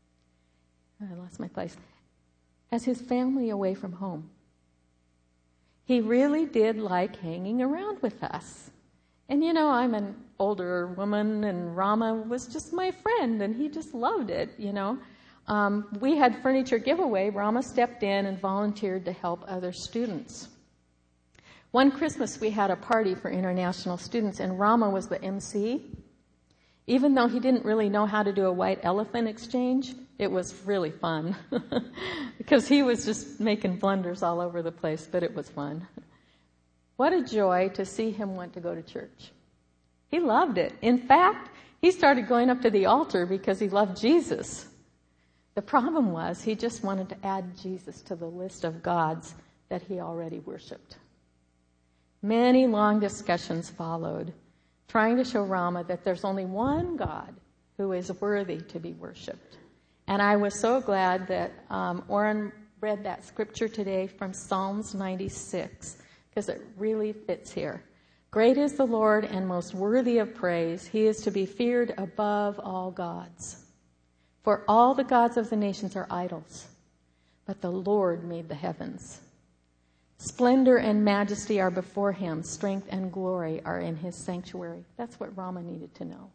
I lost my place, as his family away from home. He really did like hanging around with us. And you know, I'm an older woman, and Rama was just my friend, and he just loved it, you know. Um, we had Furniture Giveaway. Rama stepped in and volunteered to help other students. One Christmas, we had a party for international students, and Rama was the M C. Even though he didn't really know how to do a white elephant exchange, It was really fun because he was just making blunders all over the place, but it was fun. What a joy to see him want to go to church. He loved it. In fact, he started going up to the altar because he loved Jesus. The problem was he just wanted to add Jesus to the list of gods that he already worshiped. Many long discussions followed, trying to show Rama that there's only one God who is worthy to be worshipped. And I was so glad that um, Orrin read that scripture today from Psalms ninety-six, because it really fits here. Great is the Lord and most worthy of praise. He is to be feared above all gods. For all the gods of the nations are idols, but the Lord made the heavens. Splendor and majesty are before him. Strength and glory are in his sanctuary. That's what Rama needed to know.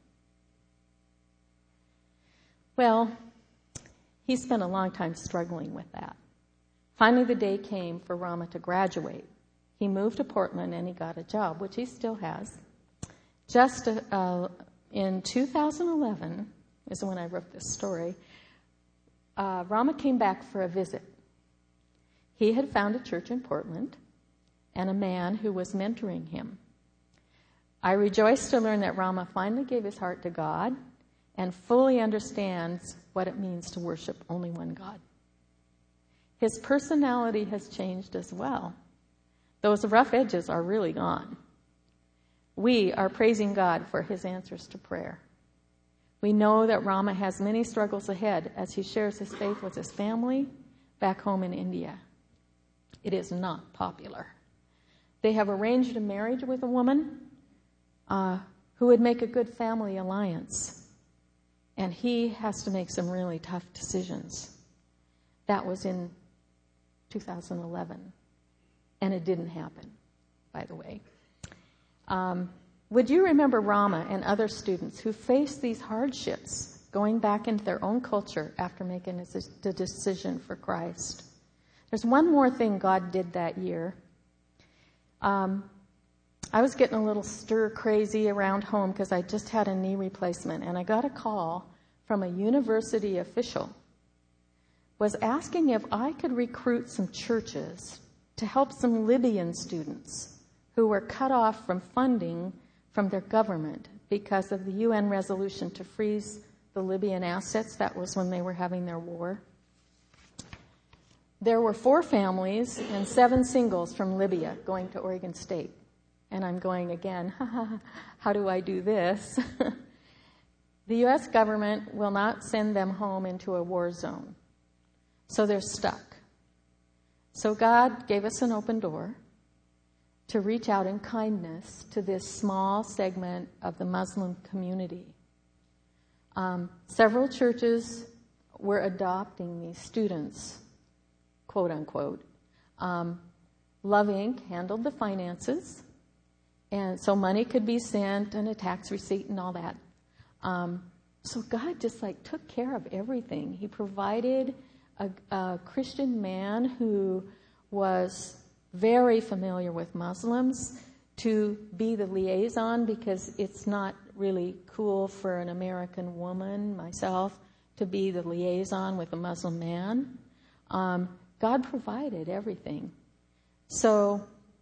Well, he spent a long time struggling with that. Finally, the day came for Rama to graduate. He moved to Portland and he got a job, which he still has. Just uh, in two thousand eleven is when I wrote this story. Uh, Rama came back for a visit. He had found a church in Portland and a man who was mentoring him. I rejoiced to learn that Rama finally gave his heart to God and fully understands what it means to worship only one God. His personality has changed as well. Those rough edges are really gone. We are praising God for his answers to prayer. We know that Rama has many struggles ahead as he shares his faith with his family back home in India. It is not popular. They have arranged a marriage with a woman uh, who would make a good family alliance. And he has to make some really tough decisions. That was in two thousand eleven. And it didn't happen, by the way. Um, would you remember Rama and other students who faced these hardships going back into their own culture after making the decision for Christ? There's one more thing God did that year. Um, I was getting a little stir crazy around home because I just had a knee replacement, and I got a call from a university official, was asking if I could recruit some churches to help some Libyan students who were cut off from funding from their government because of the U N resolution to freeze the Libyan assets. That was when they were having their war. There were four families and seven singles from Libya going to Oregon State. And I'm going again, how do I do this? The U S government will not send them home into a war zone. So they're stuck. So God gave us an open door to reach out in kindness to this small segment of the Muslim community. Um, several churches were adopting these students, quote unquote. Um, Love Incorporated handled the finances, and so money could be sent and a tax receipt and all that. Um, so God just like took care of everything. He provided a, a Christian man who was very familiar with Muslims to be the liaison, because it's not really cool for an American woman, myself, to be the liaison with a Muslim man. Um, God provided everything. So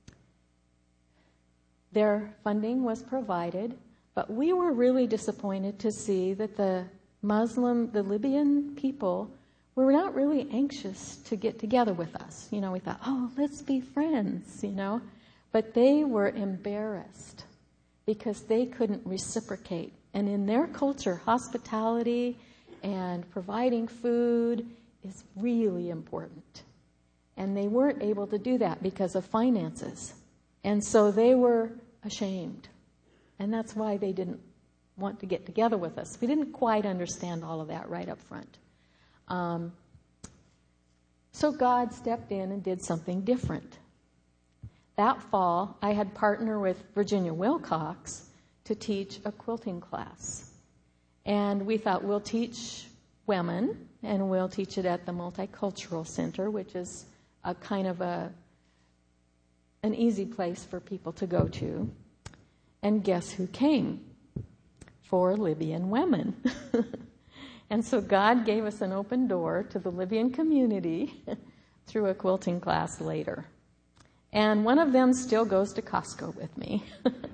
their funding was provided, but we were really disappointed to see that the Muslim, the Libyan people were not really anxious to get together with us. You know, we thought, oh, let's be friends, you know. But they were embarrassed because they couldn't reciprocate. And in their culture, hospitality and providing food is really important. And they weren't able to do that because of finances. And so they were ashamed. And that's why they didn't want to get together with us. We didn't quite understand all of that right up front. Um, so God stepped in and did something different. That fall, I had partnered with Virginia Wilcox to teach a quilting class. And we thought we'll teach women, and we'll teach it at the Multicultural Center, which is a kind of a an easy place for people to go to. And guess who came? Four Libyan women. And so God gave us an open door to the Libyan community through a quilting class later. And one of them still goes to Costco with me.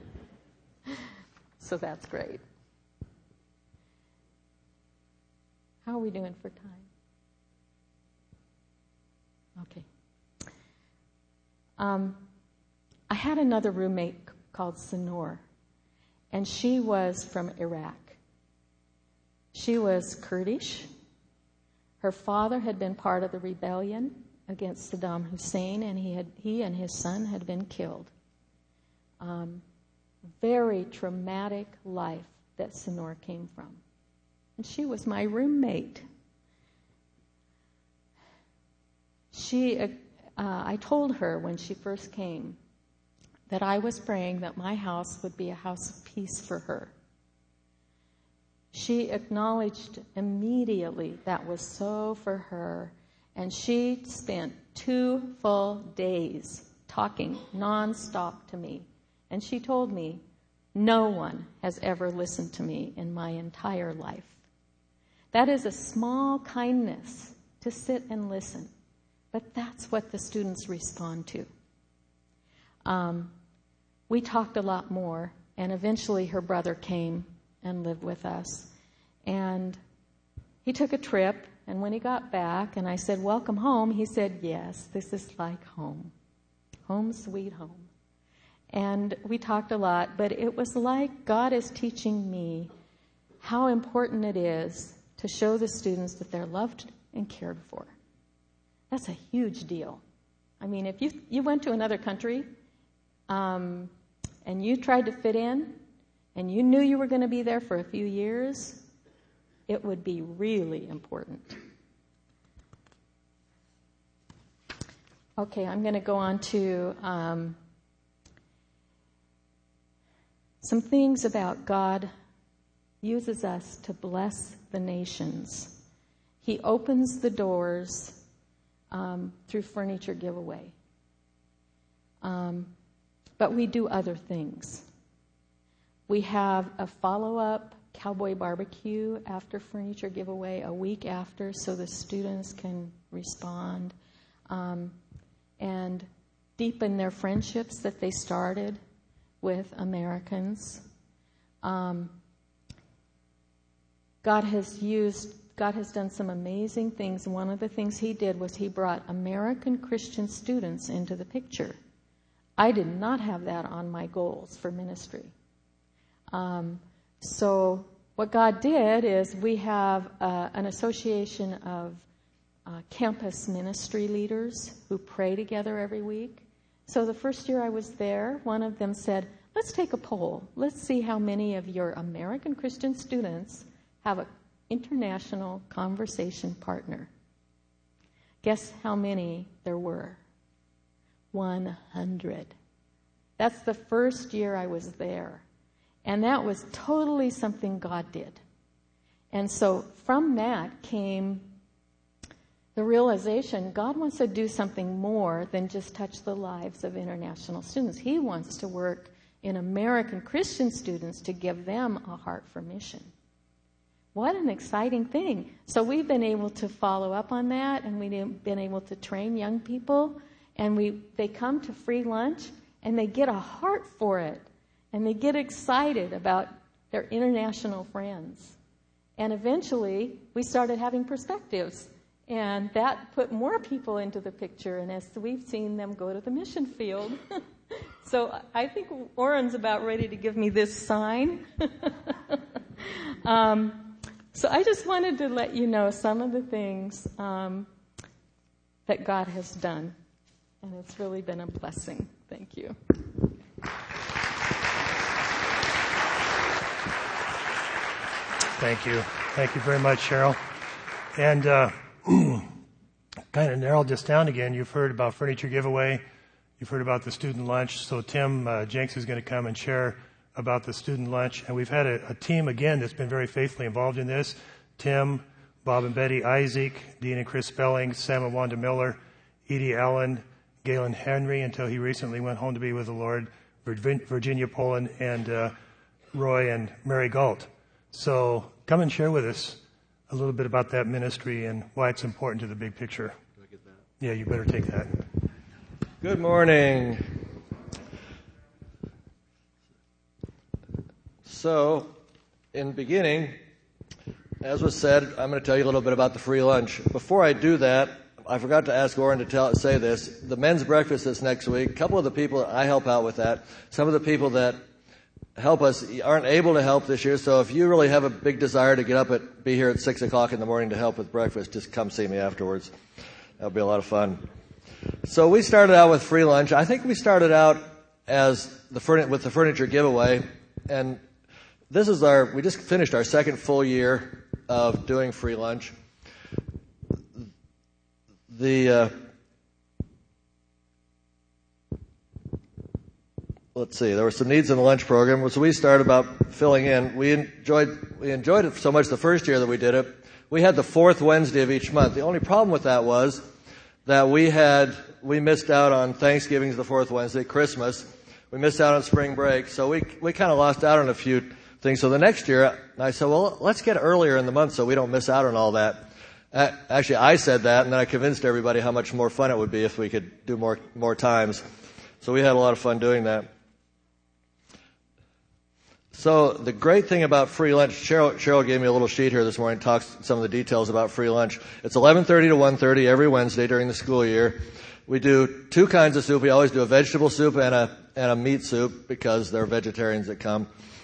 So that's great. How are we doing for time? Okay. Um, I had another roommate called Sanor, and she was from Iraq. She was Kurdish. Her father had been part of the rebellion against Saddam Hussein, and he had he and his son had been killed. Um, very traumatic life that Sanor came from. And she was my roommate. She, uh, I told her when she first came that I was praying that my house would be a house of peace for her. She acknowledged immediately that was so for her, and she spent two full days talking nonstop to me. And she told me, no one has ever listened to me in my entire life. That is a small kindness to sit and listen, but that's what the students respond to. Um, we talked a lot more, and eventually her brother came and lived with us. And he took a trip, and when he got back, and I said, welcome home, he said, yes, this is like home. Home sweet home. And we talked a lot, but it was like God is teaching me how important it is to show the students that they're loved and cared for. That's a huge deal. I mean, if you you went to another country um, and you tried to fit in and you knew you were going to be there for a few years, it would be really important. Okay, I'm going to go on to um, some things about God uses us to bless the nations. He opens the doors um, through furniture giveaway. Um, but we do other things. We have a follow-up cowboy barbecue after furniture giveaway, a week after, so the students can respond um, and deepen their friendships that they started with Americans. Um, God has used, God has done some amazing things. One of the things he did was he brought American Christian students into the picture. I did not have that on my goals for ministry. Um, so what God did is we have uh, an association of uh, campus ministry leaders who pray together every week. So the first year I was there, one of them said, let's take a poll. Let's see how many of your American Christian students have an international conversation partner. Guess how many there were? one hundred. That's the first year I was there. And that was totally something God did. And so from that came the realization God wants to do something more than just touch the lives of international students. He wants to work in American Christian students to give them a heart for mission. What an exciting thing. So we've been able to follow up on that, and we've been able to train young people, and we they come to free lunch, and they get a heart for it, and they get excited about their international friends. And eventually, we started having perspectives, and that put more people into the picture, and as we've seen them go to the mission field. So I think Orrin's about ready to give me this sign. um, so I just wanted to let you know some of the things um, that God has done, and it's really been a blessing. Thank you. Thank you. Thank you very much, Cheryl. And uh, kind of narrowed this down again. You've heard about furniture giveaway. You've heard about the student lunch. So Tim uh, Jenks is going to come and share about the student lunch. And we've had a, a team, again, that's been very faithfully involved in this. Tim, Bob and Betty Isaac, Dean and Chris Spelling, Sam and Wanda Miller, Edie Allen, Galen Henry, until he recently went home to be with the Lord, Virginia Poland, and uh, Roy and Mary Galt. So come and share with us a little bit about that ministry and why it's important to the big picture. Do I get that? Yeah, you better take that. Good morning. So, in the beginning, as was said, I'm going to tell you a little bit about the free lunch. Before I do that, I forgot to ask Orrin to tell, say this. The men's breakfast this next week, a couple of the people, I help out with that. Some of the people that help us aren't able to help this year, so if you really have a big desire to get up at, be here at six o'clock in the morning to help with breakfast, just come see me afterwards. That'll be a lot of fun. So we started out with free lunch. I think we started out as the furni- with the furniture giveaway, and this is our, we just finished our second full year of doing free lunch. The, uh, let's see, there were some needs in the lunch program, so we started about filling in. We enjoyed, we enjoyed it so much the first year that we did it. We had the fourth Wednesday of each month. The only problem with that was that we had, we missed out on Thanksgiving's the fourth Wednesday, Christmas. We missed out on spring break, so we, we kind of lost out on a few thing. So the next year, I said, well, let's get earlier in the month so we don't miss out on all that. Actually, I said that, and then I convinced everybody how much more fun it would be if we could do more more times. So we had a lot of fun doing that. So the great thing about free lunch, Cheryl, Cheryl gave me a little sheet here this morning, talks some of the details about free lunch. It's eleven thirty to one thirty every Wednesday during the school year. We do two kinds of soup. We always do a vegetable soup and a and a meat soup because there are vegetarians that come.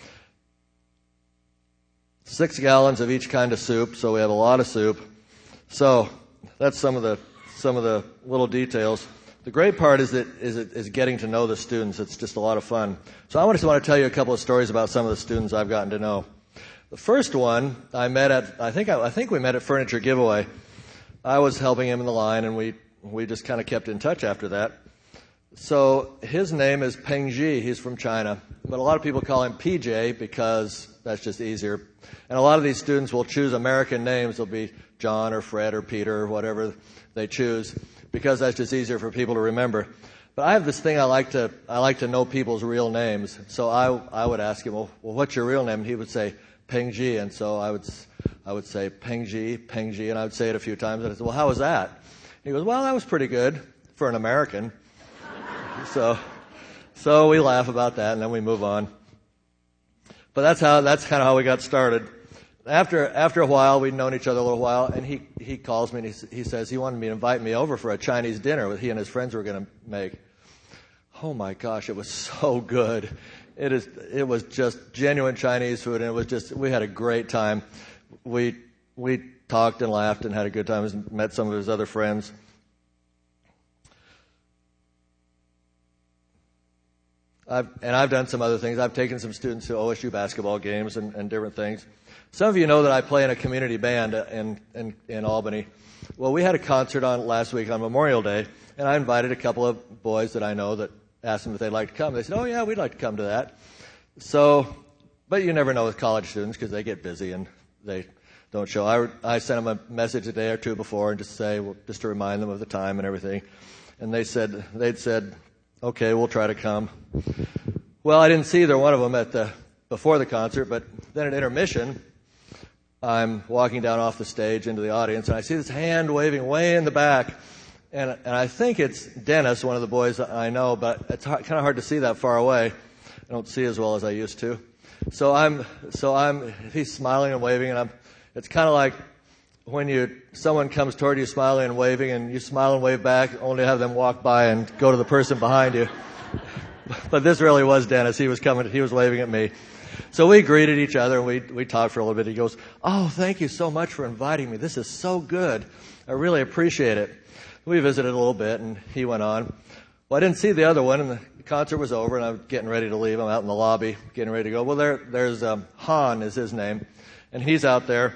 Six gallons of each kind of soup, so we have a lot of soup. So that's some of the some of the little details. The great part is that is it is getting to know the students. It's just a lot of fun. So I just want to tell you a couple of stories about some of the students I've gotten to know. The first one I met at I think I, I think we met at Furniture Giveaway. I was helping him in the line, and we we just kind of kept in touch after that. So his name is Peng Ji. He's from China, but a lot of people call him P J because that's just easier. And a lot of these students will choose American names. They'll be John or Fred or Peter or whatever they choose because that's just easier for people to remember. But I have this thing I like to I like to know people's real names. So I I would ask him, well, well what's your real name? And he would say Peng Ji, and so I would I would say Peng Ji, Peng Ji, and I would say it a few times. And I said, well, how was that? And he goes, well, that was pretty good for an American. so so we laugh about that, and then we move on. But that's how that's kind of how we got started. After after a while, we'd known each other a little while, and he, he calls me and he, he says he wanted me to invite me over for a Chinese dinner that he and his friends were going to make. Oh my gosh, it was so good. It is it was just genuine Chinese food, and it was just we had a great time. We we talked and laughed and had a good time. And met some of his other friends. I've, and I've done some other things. I've taken some students to O S U basketball games and, and different things. Some of you know that I play in a community band in, in, in Albany. Well, we had a concert on last week on Memorial Day, and I invited a couple of boys that I know that asked them if they'd like to come. They said, oh, yeah, we'd like to come to that. So, but you never know with college students because they get busy and they don't show. I, I sent them a message a day or two before and just say, well, just to remind them of the time and everything. And they said, they'd said, okay, we'll try to come. Well, I didn't see either one of them at the before the concert, but then at intermission, I'm walking down off the stage into the audience, and I see this hand waving way in the back, and and I think it's Dennis, one of the boys that I know, but it's hard, kind of hard to see that far away. I don't see as well as I used to. So I'm so I'm he's smiling and waving, and I'm. It's kind of like when you someone comes toward you smiling and waving, and you smile and wave back, only to have them walk by and go to the person behind you. But this really was Dennis. He was coming. He was waving at me. So we greeted each other, and we we talked for a little bit. He goes, oh, thank you so much for inviting me. This is so good. I really appreciate it. We visited a little bit, and he went on. Well, I didn't see the other one, and the concert was over, and I was getting ready to leave. I'm out in the lobby, getting ready to go. Well, there there's um, Han is his name, and he's out there.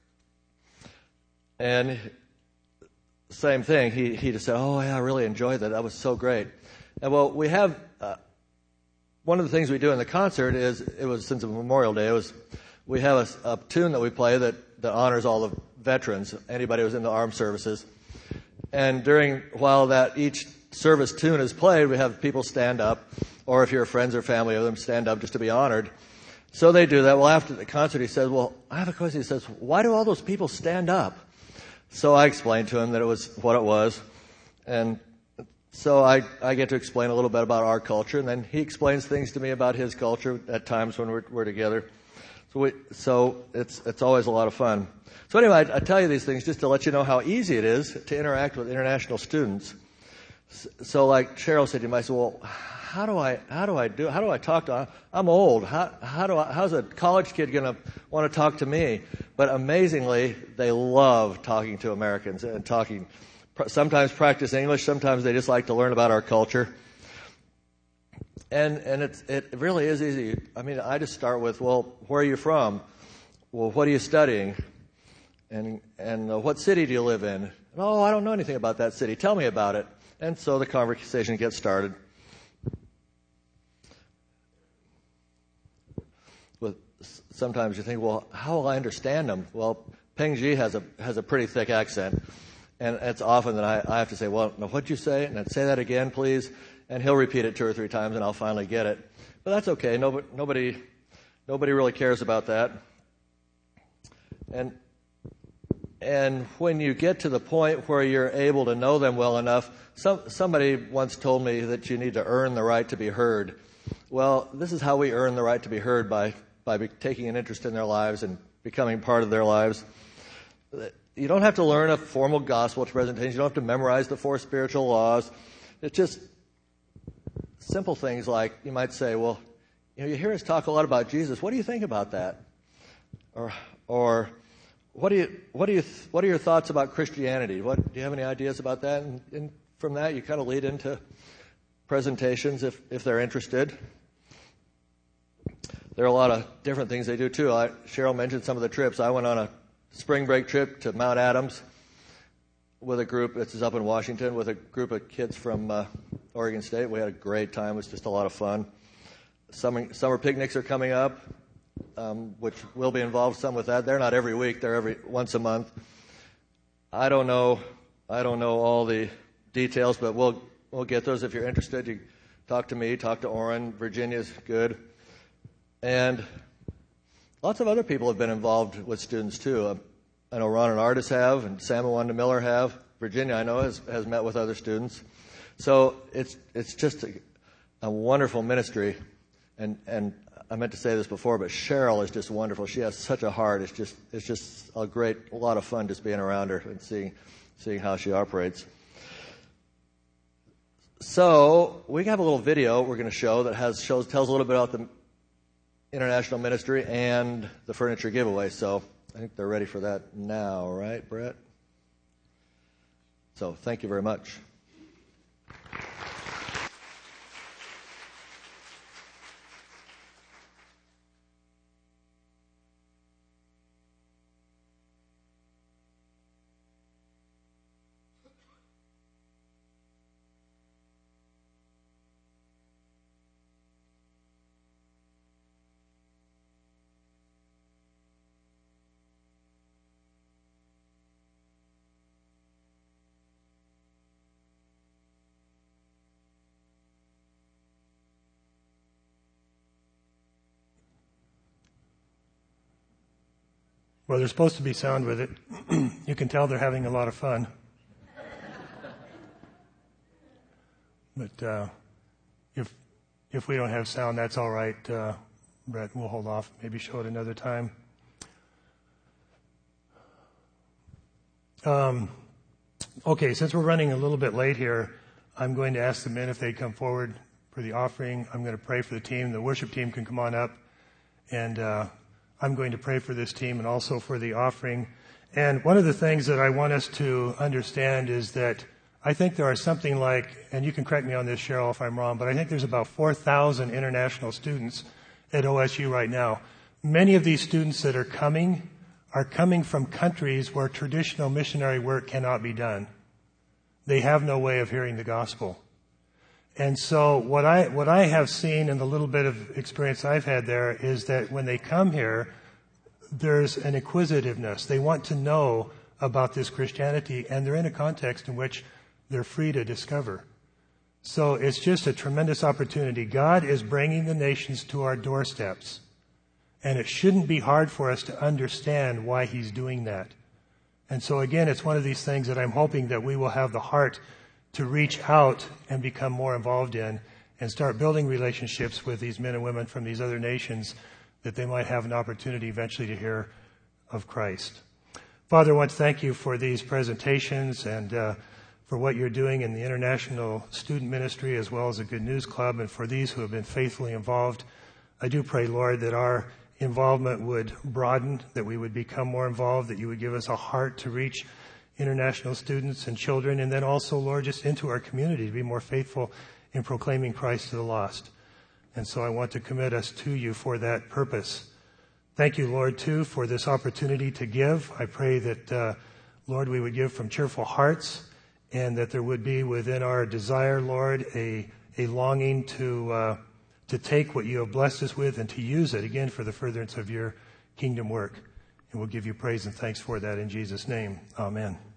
And same thing. He he just said, oh, yeah, I really enjoyed that. That was so great. And well, we have... Uh, One of the things we do in the concert is, it was since Memorial Day, it was, we have a, a tune that we play that, that honors all the veterans, anybody who's in the armed services. And during, while that each service tune is played, we have people stand up, or if you're friends or family of them, stand up just to be honored. So they do that. Well, after the concert, he says, well, I have a question. He says, why do all those people stand up? So I explained to him that it was what it was. And so I, I get to explain a little bit about our culture, and then he explains things to me about his culture at times when we're, we're together. So, we, so it's it's always a lot of fun. So anyway, I, I tell you these things just to let you know how easy it is to interact with international students. So, so like Cheryl said to me, I said, well, how do I how do I do how do I talk to? I'm old. How how do I, how's a college kid going to want to talk to me? But amazingly, they love talking to Americans and talking. Sometimes practice English. Sometimes they just like to learn about our culture. And and it's it really is easy. I mean, I just start with, well, where are you from? Well, what are you studying? And and uh, what city do you live in? And, oh, I don't know anything about that city. Tell me about it. And so the conversation gets started. With sometimes you think, well, how will I understand them? Well, Peng Ji has a has a pretty thick accent, and it's often that I, I have to say, well, no, what'd you say? And then say that again, please. And he'll repeat it two or three times, and I'll finally get it. But that's okay. Nobody nobody nobody really cares about that. And and when you get to the point where you're able to know them well enough, some somebody once told me that you need to earn the right to be heard. Well, this is how we earn the right to be heard, by by be, taking an interest in their lives and becoming part of their lives. You don't have to learn a formal gospel presentation. You don't have to memorize the four spiritual laws. It's just simple things like you might say, well, you know, you hear us talk a lot about Jesus. What do you think about that? Or, or what do you, what do you, what are your thoughts about Christianity? What do you have any ideas about that? And, and from that, you kind of lead into presentations if if they're interested. There are a lot of different things they do too. I, Cheryl mentioned some of the trips. I went on a spring break trip to Mount Adams with a group. This is up in Washington, with a group of kids from uh, Oregon State. We had a great time. It was just a lot of fun. Summer, summer picnics are coming up, um, which will be involved some with that. They're not every week. They're every once a month. I don't know. I don't know all the details, but we'll we'll get those if you're interested. You talk to me. Talk to Orrin. Virginia's good. And lots of other people have been involved with students, too. Uh, I know Ron and Artis have, and Sam and Wanda Miller have. Virginia, I know, has, has met with other students. So it's it's just a, a wonderful ministry. And and I meant to say this before, but Cheryl is just wonderful. She has such a heart. It's just it's just a great, a lot of fun just being around her and seeing seeing how she operates. So we have a little video we're going to show that has shows tells a little bit about the international ministry and the furniture giveaway. So I think they're ready for that now, right, Brett? So thank you very much. Well, there's supposed to be sound with it. You can tell they're having a lot of fun. But uh, if if we don't have sound, that's all right, uh, Brett. We'll hold off. Maybe show it another time. Um, okay, since we're running a little bit late here, I'm going to ask the men if they'd come forward for the offering. I'm going to pray for the team. The worship team can come on up, and uh, I'm going to pray for this team and also for the offering. And one of the things that I want us to understand is that I think there are something like, and you can correct me on this, Cheryl, if I'm wrong, but I think there's about four thousand international students at O S U right now. Many of these students that are coming are coming from countries where traditional missionary work cannot be done. They have no way of hearing the gospel. And so what I what I have seen in the little bit of experience I've had there is that when they come here, there's an inquisitiveness. They want to know about this Christianity, and they're in a context in which they're free to discover. So it's just a tremendous opportunity. God is bringing the nations to our doorsteps. And it shouldn't be hard for us to understand why he's doing that. And so again, it's one of these things that I'm hoping that we will have the heart to reach out and become more involved in and start building relationships with these men and women from these other nations, that they might have an opportunity eventually to hear of Christ. Father, I want to thank you for these presentations and uh, for what you're doing in the International Student Ministry as well as the Good News Club, and for these who have been faithfully involved. I do pray, Lord, that our involvement would broaden, that we would become more involved, that you would give us a heart to reach international students and children, and then also, Lord, just into our community to be more faithful in proclaiming Christ to the lost. And so I want to commit us to you for that purpose. Thank you, Lord, too, for this opportunity to give. I pray that, uh, Lord, we would give from cheerful hearts, and that there would be within our desire, Lord, a, a longing to uh, to take what you have blessed us with and to use it, again, for the furtherance of your kingdom work. And we'll give you praise and thanks for that in Jesus' name. Amen.